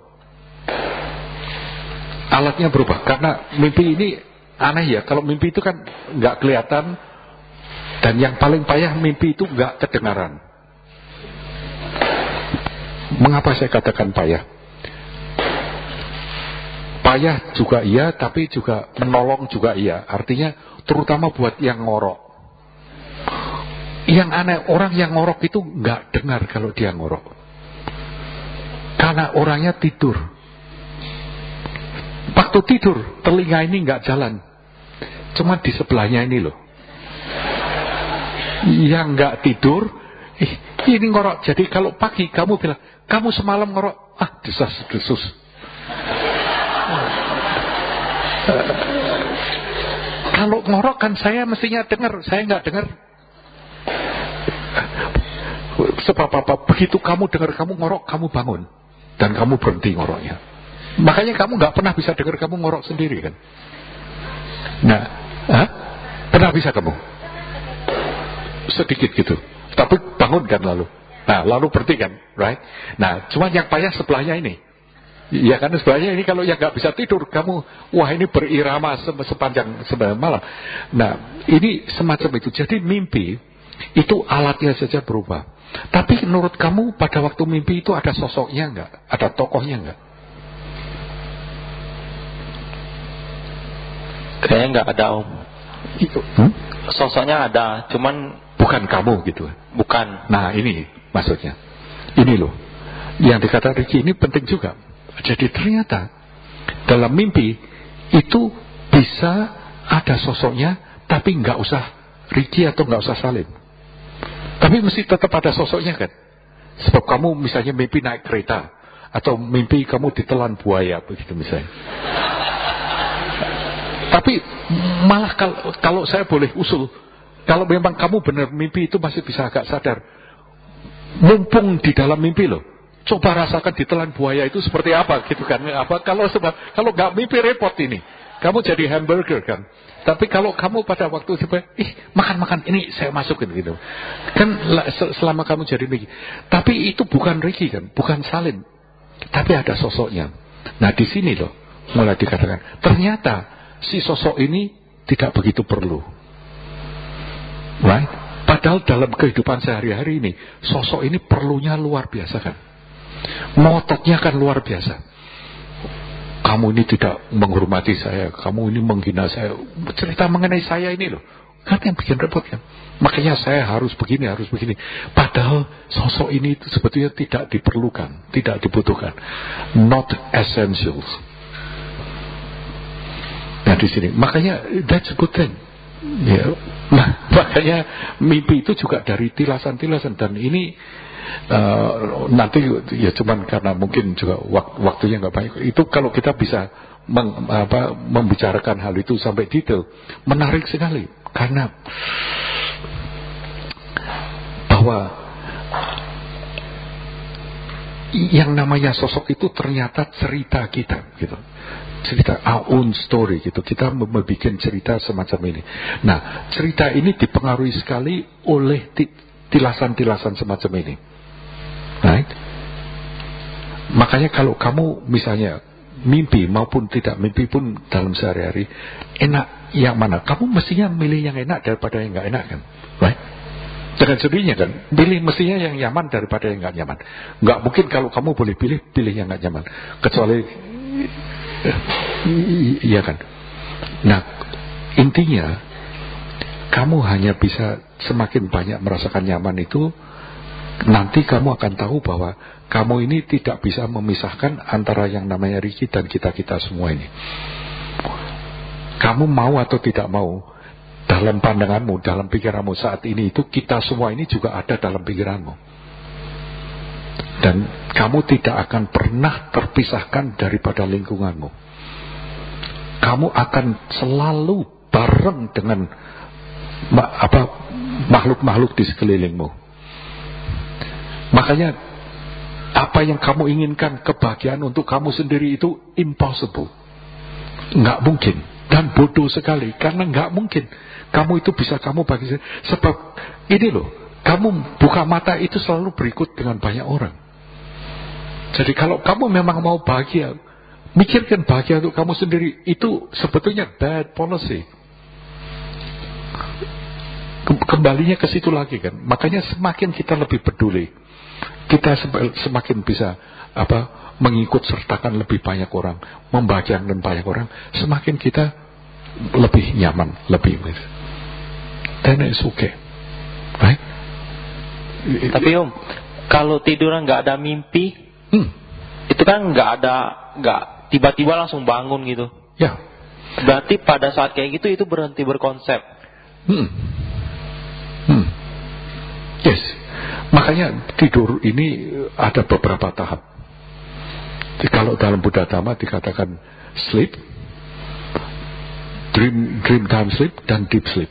Alatnya berubah karena mimpi ini aneh ya. Kalau mimpi itu kan nggak kelihatan, dan yang paling payah mimpi itu nggak kedengaran. Mengapa saya katakan payah? Payah juga iya, tapi juga menolong juga iya. Artinya terutama buat yang ngorok. Yang aneh, orang yang ngorok itu nggak dengar kalau dia ngorok, karena orangnya tidur. Waktu tidur telinga ini nggak jalan, cuma di sebelahnya ini loh. Yang nggak tidur ini ngorok. Jadi kalau pagi kamu bilang kamu semalam ngorok, desas-desus. Kalau ngorok kan saya mestinya dengar, saya nggak dengar. Sebab apa? Begitu kamu dengar kamu ngorok, kamu bangun dan kamu berhenti ngoroknya. Makanya kamu nggak pernah bisa dengar kamu ngorok sendiri kan? Nah, pernah bisa kamu? Sedikit gitu. Tapi bangun kan lalu. Nah, lalu berhenti kan, right? Nah, cuma yang payah sebelahnya ini. Ya kan, sebelahnya ini kalau yang nggak bisa tidur, kamu, wah ini berirama sepanjang malam. Nah, ini semacam itu. Jadi mimpi itu alatnya saja berubah. Tapi menurut kamu pada waktu mimpi itu ada sosoknya nggak? Ada tokohnya nggak? Kayaknya nggak ada, Om. Itu. Sosoknya ada, cuman bukan kamu gitu. Bukan. Nah, ini maksudnya. Ini loh. Yang dikatakan Ricky ini penting juga. Jadi ternyata dalam mimpi itu bisa ada sosoknya, tapi nggak usah Ricky atau nggak usah Salim. Tapi mesti tetap ada sosoknya kan. Sebab kamu misalnya mimpi naik kereta, atau mimpi kamu ditelan buaya, begitu misalnya. Tapi malah kalau saya boleh usul, kalau memang kamu benar mimpi itu masih bisa agak sadar, mumpung di dalam mimpi loh, coba rasakan ditelan buaya itu seperti apa gitu kan. Kalau nggak mimpi repot ini, kamu jadi hamburger kan. Tapi kalau kamu pada waktu makan ini saya masukin gitu kan, selama kamu jadi Ricky. Tapi itu bukan Ricky kan, bukan Salim, tapi ada sosoknya. Nah di sini loh mulai dikatakan ternyata si sosok ini tidak begitu perlu, right? Padahal dalam kehidupan sehari-hari ini sosok ini perlunya luar biasa kan, ngototnya kan luar biasa. Kamu ini tidak menghormati saya, kamu ini menghina saya, cerita mengenai saya ini loh, kan yang bikin repot kan. Makanya saya harus begini, harus begini. Padahal sosok ini itu sebetulnya tidak diperlukan, tidak dibutuhkan, not essentials. Nah di sini, makanya that's a good thing. Ya, makanya mimpi itu juga dari tilasan-tilasan, dan ini nanti ya cuman karena mungkin juga waktunya nggak banyak. Itu kalau kita bisa membicarakan hal itu sampai detail, menarik sekali, karena bahwa yang namanya sosok itu ternyata cerita kita gitu, cerita our own story gitu. Kita membuat cerita semacam ini. Nah cerita ini dipengaruhi sekali oleh tilasan-tilasan semacam ini. Right? Makanya kalau kamu misalnya mimpi maupun tidak mimpi pun dalam sehari-hari, enak yang mana? Kamu mestinya milih yang enak daripada yang nggak enak kan? Right? Dengan sendirinya kan, pilih mestinya yang nyaman daripada yang nggak nyaman. Nggak mungkin kalau kamu boleh pilih yang nggak nyaman, kecuali iya kan. Nah intinya kamu hanya bisa semakin banyak merasakan nyaman itu, nanti kamu akan tahu bahwa kamu ini tidak bisa memisahkan antara yang namanya Ricky dan kita-kita semua ini. Kamu mau atau tidak mau, dalam pandanganmu, dalam pikiranmu saat ini itu, kita semua ini juga ada dalam pikiranmu. Dan kamu tidak akan pernah terpisahkan daripada lingkunganmu. Kamu akan selalu bareng dengan makhluk-makhluk di sekelilingmu. Makanya apa yang kamu inginkan, kebahagiaan untuk kamu sendiri itu impossible, nggak mungkin, dan bodoh sekali, karena nggak mungkin kamu itu bisa kamu bagi. Sebab ini loh, kamu buka mata itu selalu berikut dengan banyak orang. Jadi kalau kamu memang mau bahagia, mikirkan bahagia untuk kamu sendiri, itu sebetulnya bad policy. Kembalinya ke situ lagi kan. Makanya semakin kita lebih peduli, kita semakin bisa mengikut sertakan lebih banyak orang, membahagiakan banyak orang, semakin kita lebih nyaman, lebih dan it's okay, right? Tapi kalau tiduran nggak ada mimpi, itu kan nggak tiba-tiba langsung bangun gitu. Ya. Berarti pada saat kayak gitu itu berhenti berkonsep. Yes. Makanya tidur ini ada beberapa tahap. Jadi, kalau dalam Buddha Dhamma dikatakan sleep, dream time sleep, dan deep sleep.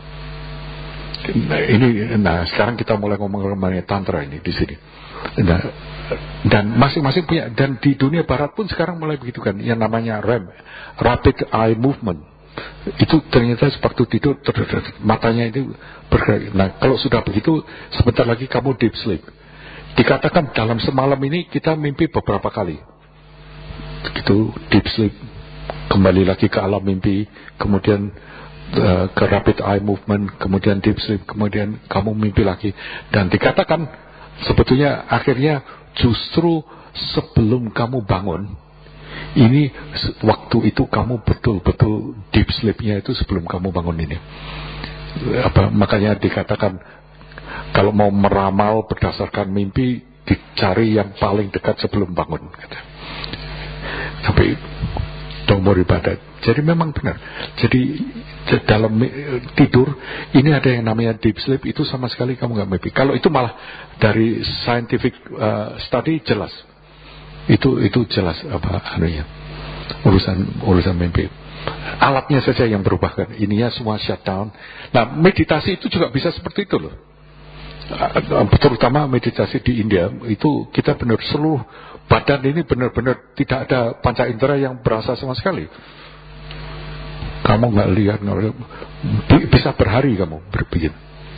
Nah, sekarang kita mulai ngomong mengenai tantra ini di sini. Nah, dan masing-masing punya, dan di dunia barat pun sekarang mulai begitu kan, yang namanya REM, rapid eye movement. Itu ternyata seperti tidur, matanya itu bergerak. Nah kalau sudah begitu, sebentar lagi kamu deep sleep. Dikatakan dalam semalam ini kita mimpi beberapa kali. Itu deep sleep, kembali lagi ke alam mimpi, kemudian ke rapid eye movement, kemudian deep sleep, kemudian kamu mimpi lagi. Dan dikatakan sebetulnya akhirnya justru sebelum kamu bangun, ini waktu itu kamu betul-betul deep sleep-nya itu sebelum kamu bangun ini. Makanya dikatakan kalau mau meramal berdasarkan mimpi, dicari yang paling dekat sebelum bangun. Tapi don't worry about that. Jadi memang benar. Jadi dalam tidur ini ada yang namanya deep sleep, itu sama sekali kamu nggak mimpi. Kalau itu malah dari scientific study jelas. Itu jelas anunya. Urusan mimpi. Alatnya saja yang berubah kan. Ininya semua shutdown. Nah, meditasi itu juga bisa seperti itu loh. Terutama meditasi di India itu kita benar seluruh badan ini benar-benar tidak ada panca indera yang berasa sama sekali. Kamu nggak lihat, bisa berhari kamu berpikir.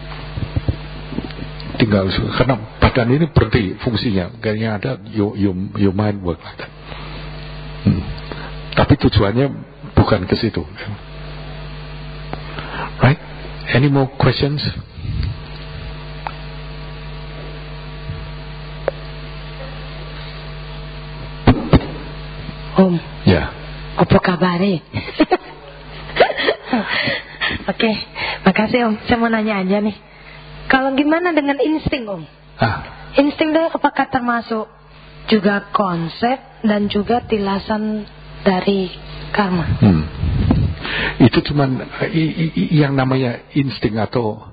Tinggal karena badan ini berhenti fungsinya. Kayaknya ada your mind work like that. Tapi tujuannya bukan ke situ. Right? Any more questions? Om. Ya. Apa kabar? Oke, makasih Om. Saya mau nanya aja nih. Kalau gimana dengan insting Om? Insting itu apakah termasuk juga konsep dan juga tilasan dari karma? Itu cuman yang namanya insting atau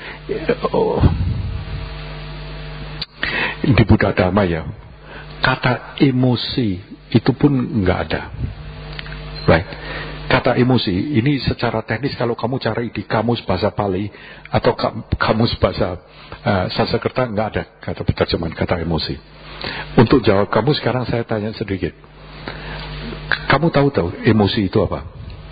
di Buddha Dharma ya, kata emosi itu pun nggak ada, right? Kata emosi ini secara teknis kalau kamu cari di kamus bahasa Pali atau kamus bahasa Sanskerta nggak ada kata terjemahan kata emosi. Untuk jawab kamu sekarang saya tanya sedikit. Kamu tahu emosi itu apa?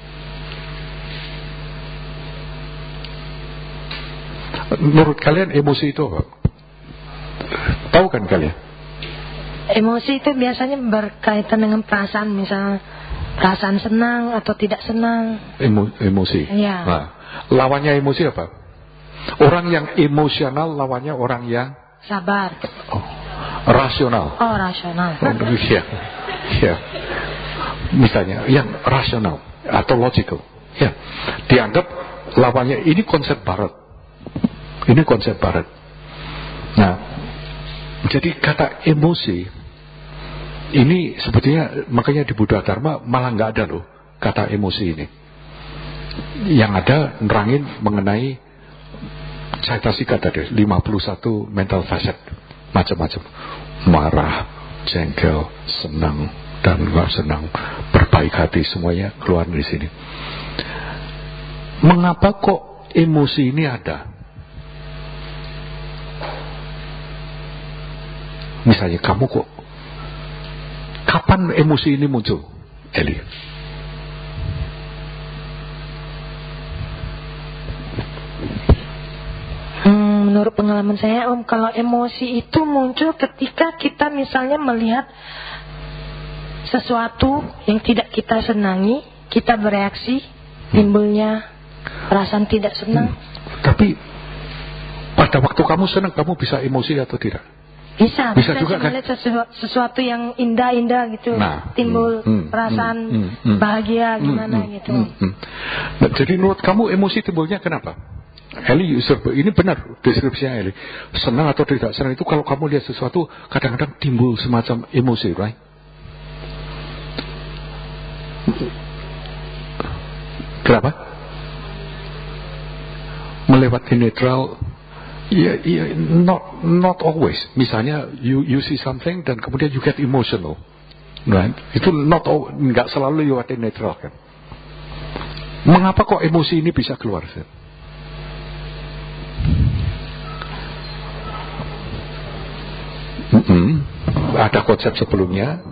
Menurut kalian emosi itu apa? Tahu kan kalian? Emosi itu biasanya berkaitan dengan perasaan, misalnya perasaan senang atau tidak senang. Emosi. Iya. Nah, lawannya emosi apa? Orang yang emosional lawannya orang yang sabar. Rasional. Oh, rasional. Iya. Misalnya yang rasional atau logical. Ya. Dianggap lawannya ini konsep barat. Ini konsep barat. Nah, jadi kata emosi ini sebetulnya makanya di Buddha Dharma malah nggak ada loh kata emosi ini. Yang ada nerangin mengenai Caitasika tadi 51 mental facet, macam-macam, marah, jengkel, senang dan nggak senang, berbaik hati, semuanya keluar dari sini. Mengapa kok emosi ini ada? Misalnya kamu kok, kapan emosi ini muncul, Eli? Menurut pengalaman saya Om, kalau emosi itu muncul ketika kita misalnya melihat sesuatu yang tidak kita senangi, kita bereaksi, timbulnya perasaan tidak senang. Tapi pada waktu kamu senang, kamu bisa emosi atau tidak? Bisa juga kan? Melihat sesuatu yang indah-indah gitu, timbul perasaan bahagia gimana gitu. Nah, jadi menurut kamu emosi timbulnya kenapa? Eli, ini benar deskripsinya Eli. Senang atau tidak senang itu kalau kamu lihat sesuatu kadang-kadang timbul semacam emosi, right? Kenapa? Melewati netral. Yeah, not always. Misalnya you see something dan kemudian you get emotional, right? Itu nggak selalu lewat netral kan? Mengapa kok emosi ini bisa keluar? Ada konsep sebelumnya,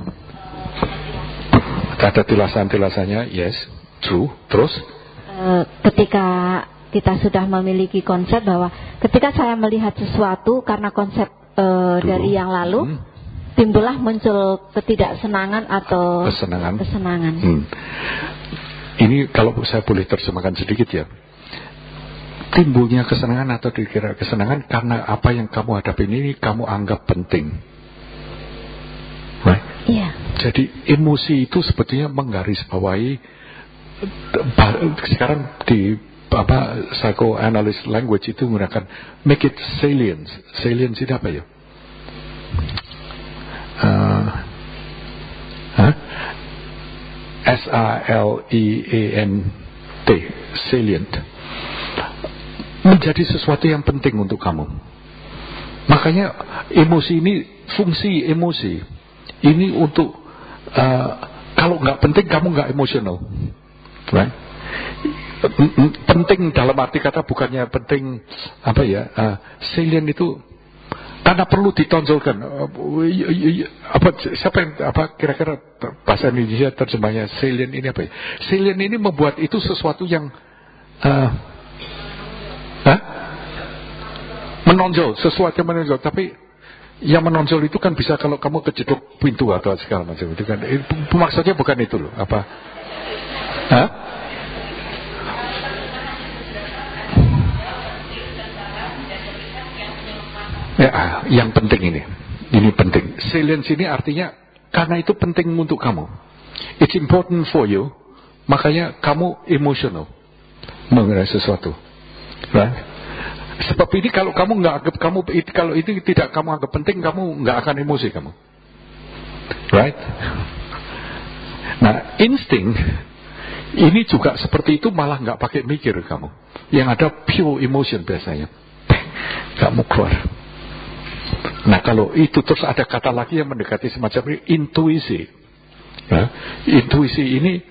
ada tilasan-tilasannya, yes, true. Terus? Ketika kita sudah memiliki konsep bahwa ketika saya melihat sesuatu karena konsep dari yang lalu, timbullah muncul ketidaksenangan atau kesenangan. Ini kalau saya boleh terjemahkan sedikit ya. Timbulnya kesenangan atau dikira kesenangan karena apa yang kamu hadapi ini kamu anggap penting. Right? Iya. Jadi emosi itu sebetulnya menggarisbawahi sekarang di psychoanalyst language itu menggunakan make it salient. Salient itu apa ya? S-A-L-I-E-N-T, salient, menjadi sesuatu yang penting untuk kamu. Makanya emosi ini, fungsi emosi ini untuk kalau nggak penting kamu nggak emosional, right? Penting dalam arti kata bukannya penting apa ya, salient itu karena perlu ditonjolkan. Siapa yang kira-kira bahasa Indonesia terjemahnya salient ini apa ya? Salient ini membuat itu sesuatu yang menonjol, sesuatu yang menonjol. Tapi yang menonjol itu kan bisa kalau kamu kejeduk pintu atau segala macam itu kan. Maksudnya bukan itu loh. Apa? Ya, yang penting ini penting. Salience ini artinya karena itu penting untuk kamu. It's important for you. Makanya kamu emotional mengenai sesuatu, right? Sebab ini kalau kamu nggak anggap kalau itu tidak kamu anggap penting, kamu nggak akan emosi kamu, right? Nah, insting ini juga seperti itu, malah nggak pakai mikir kamu. Yang ada pure emotion biasanya, kamu keluar. Nah, kalau itu terus ada kata lagi yang mendekati semacam ini, intuisi. Nah, intuisi ini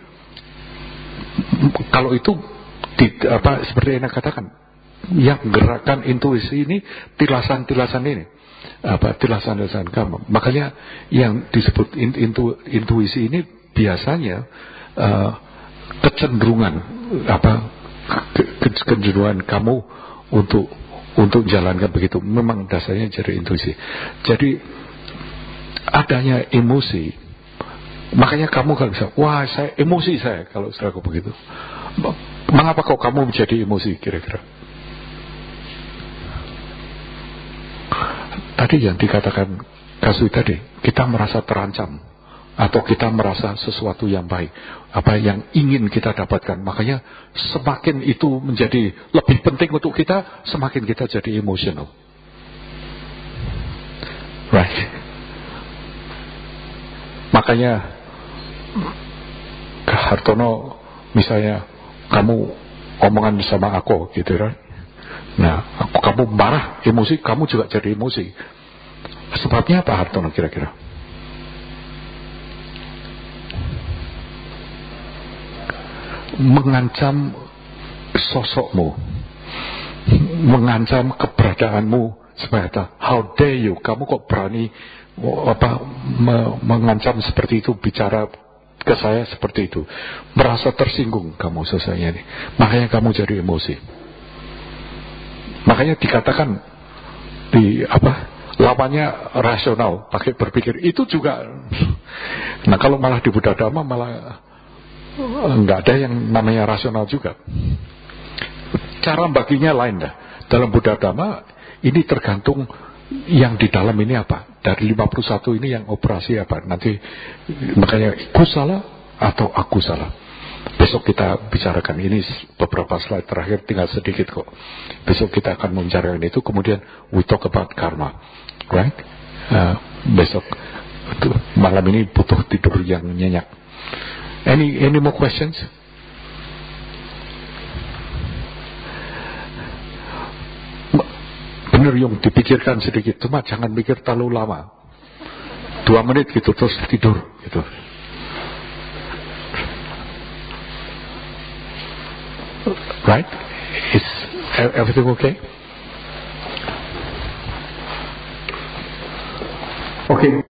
kalau itu seperti yang Anda katakan, yang gerakan intuisi ini tilasan-tilasan ini, tilasan-tilasan kamu. Makanya yang disebut intuisi ini biasanya kecenderungan kecenderungan kamu untuk jalankan begitu, memang dasarnya jadi intuisi. Jadi adanya emosi, makanya kamu kalau bisa, wah saya emosi saya kalau aku begitu. Mengapa kok kamu menjadi emosi kira-kira? Tadi yang dikatakan Kasui tadi, kita merasa terancam atau kita merasa sesuatu yang baik, apa yang ingin kita dapatkan. Makanya semakin itu menjadi lebih penting untuk kita, semakin kita jadi emosional, right? Makanya Hartono misalnya, kamu omongan sama aku gitu kan, nah kamu marah, emosi, kamu juga jadi emosi. Sebabnya apa Hartono kira-kira? Mengancam sosokmu, mengancam keberadaanmu, supaya how dare you, kamu kok berani mengancam seperti itu, bicara ke saya seperti itu, merasa tersinggung kamu sosoknya ini, makanya kamu jadi emosi. Makanya dikatakan lawannya rasional, pakai berpikir, itu juga. Nah, kalau malah di Buddha Dhamma malah nggak ada yang namanya rasional juga. Cara baginya lain dah. Dalam Buddha Dhamma ini tergantung yang di dalam ini apa. Dari 51 ini yang operasi apa. Nanti makanya kusala atau akusala. Besok kita bicarakan ini, beberapa slide terakhir, tinggal sedikit kok. Besok kita akan membicarakan itu. Kemudian we talk about karma, right? Besok malam ini butuh tidur yang nyenyak. Any more questions? Benar yang dipikirkan sedikit, cuma jangan mikir terlalu lama. 2 menit gitu terus tidur gitu. Right? Is everything okay? Okay.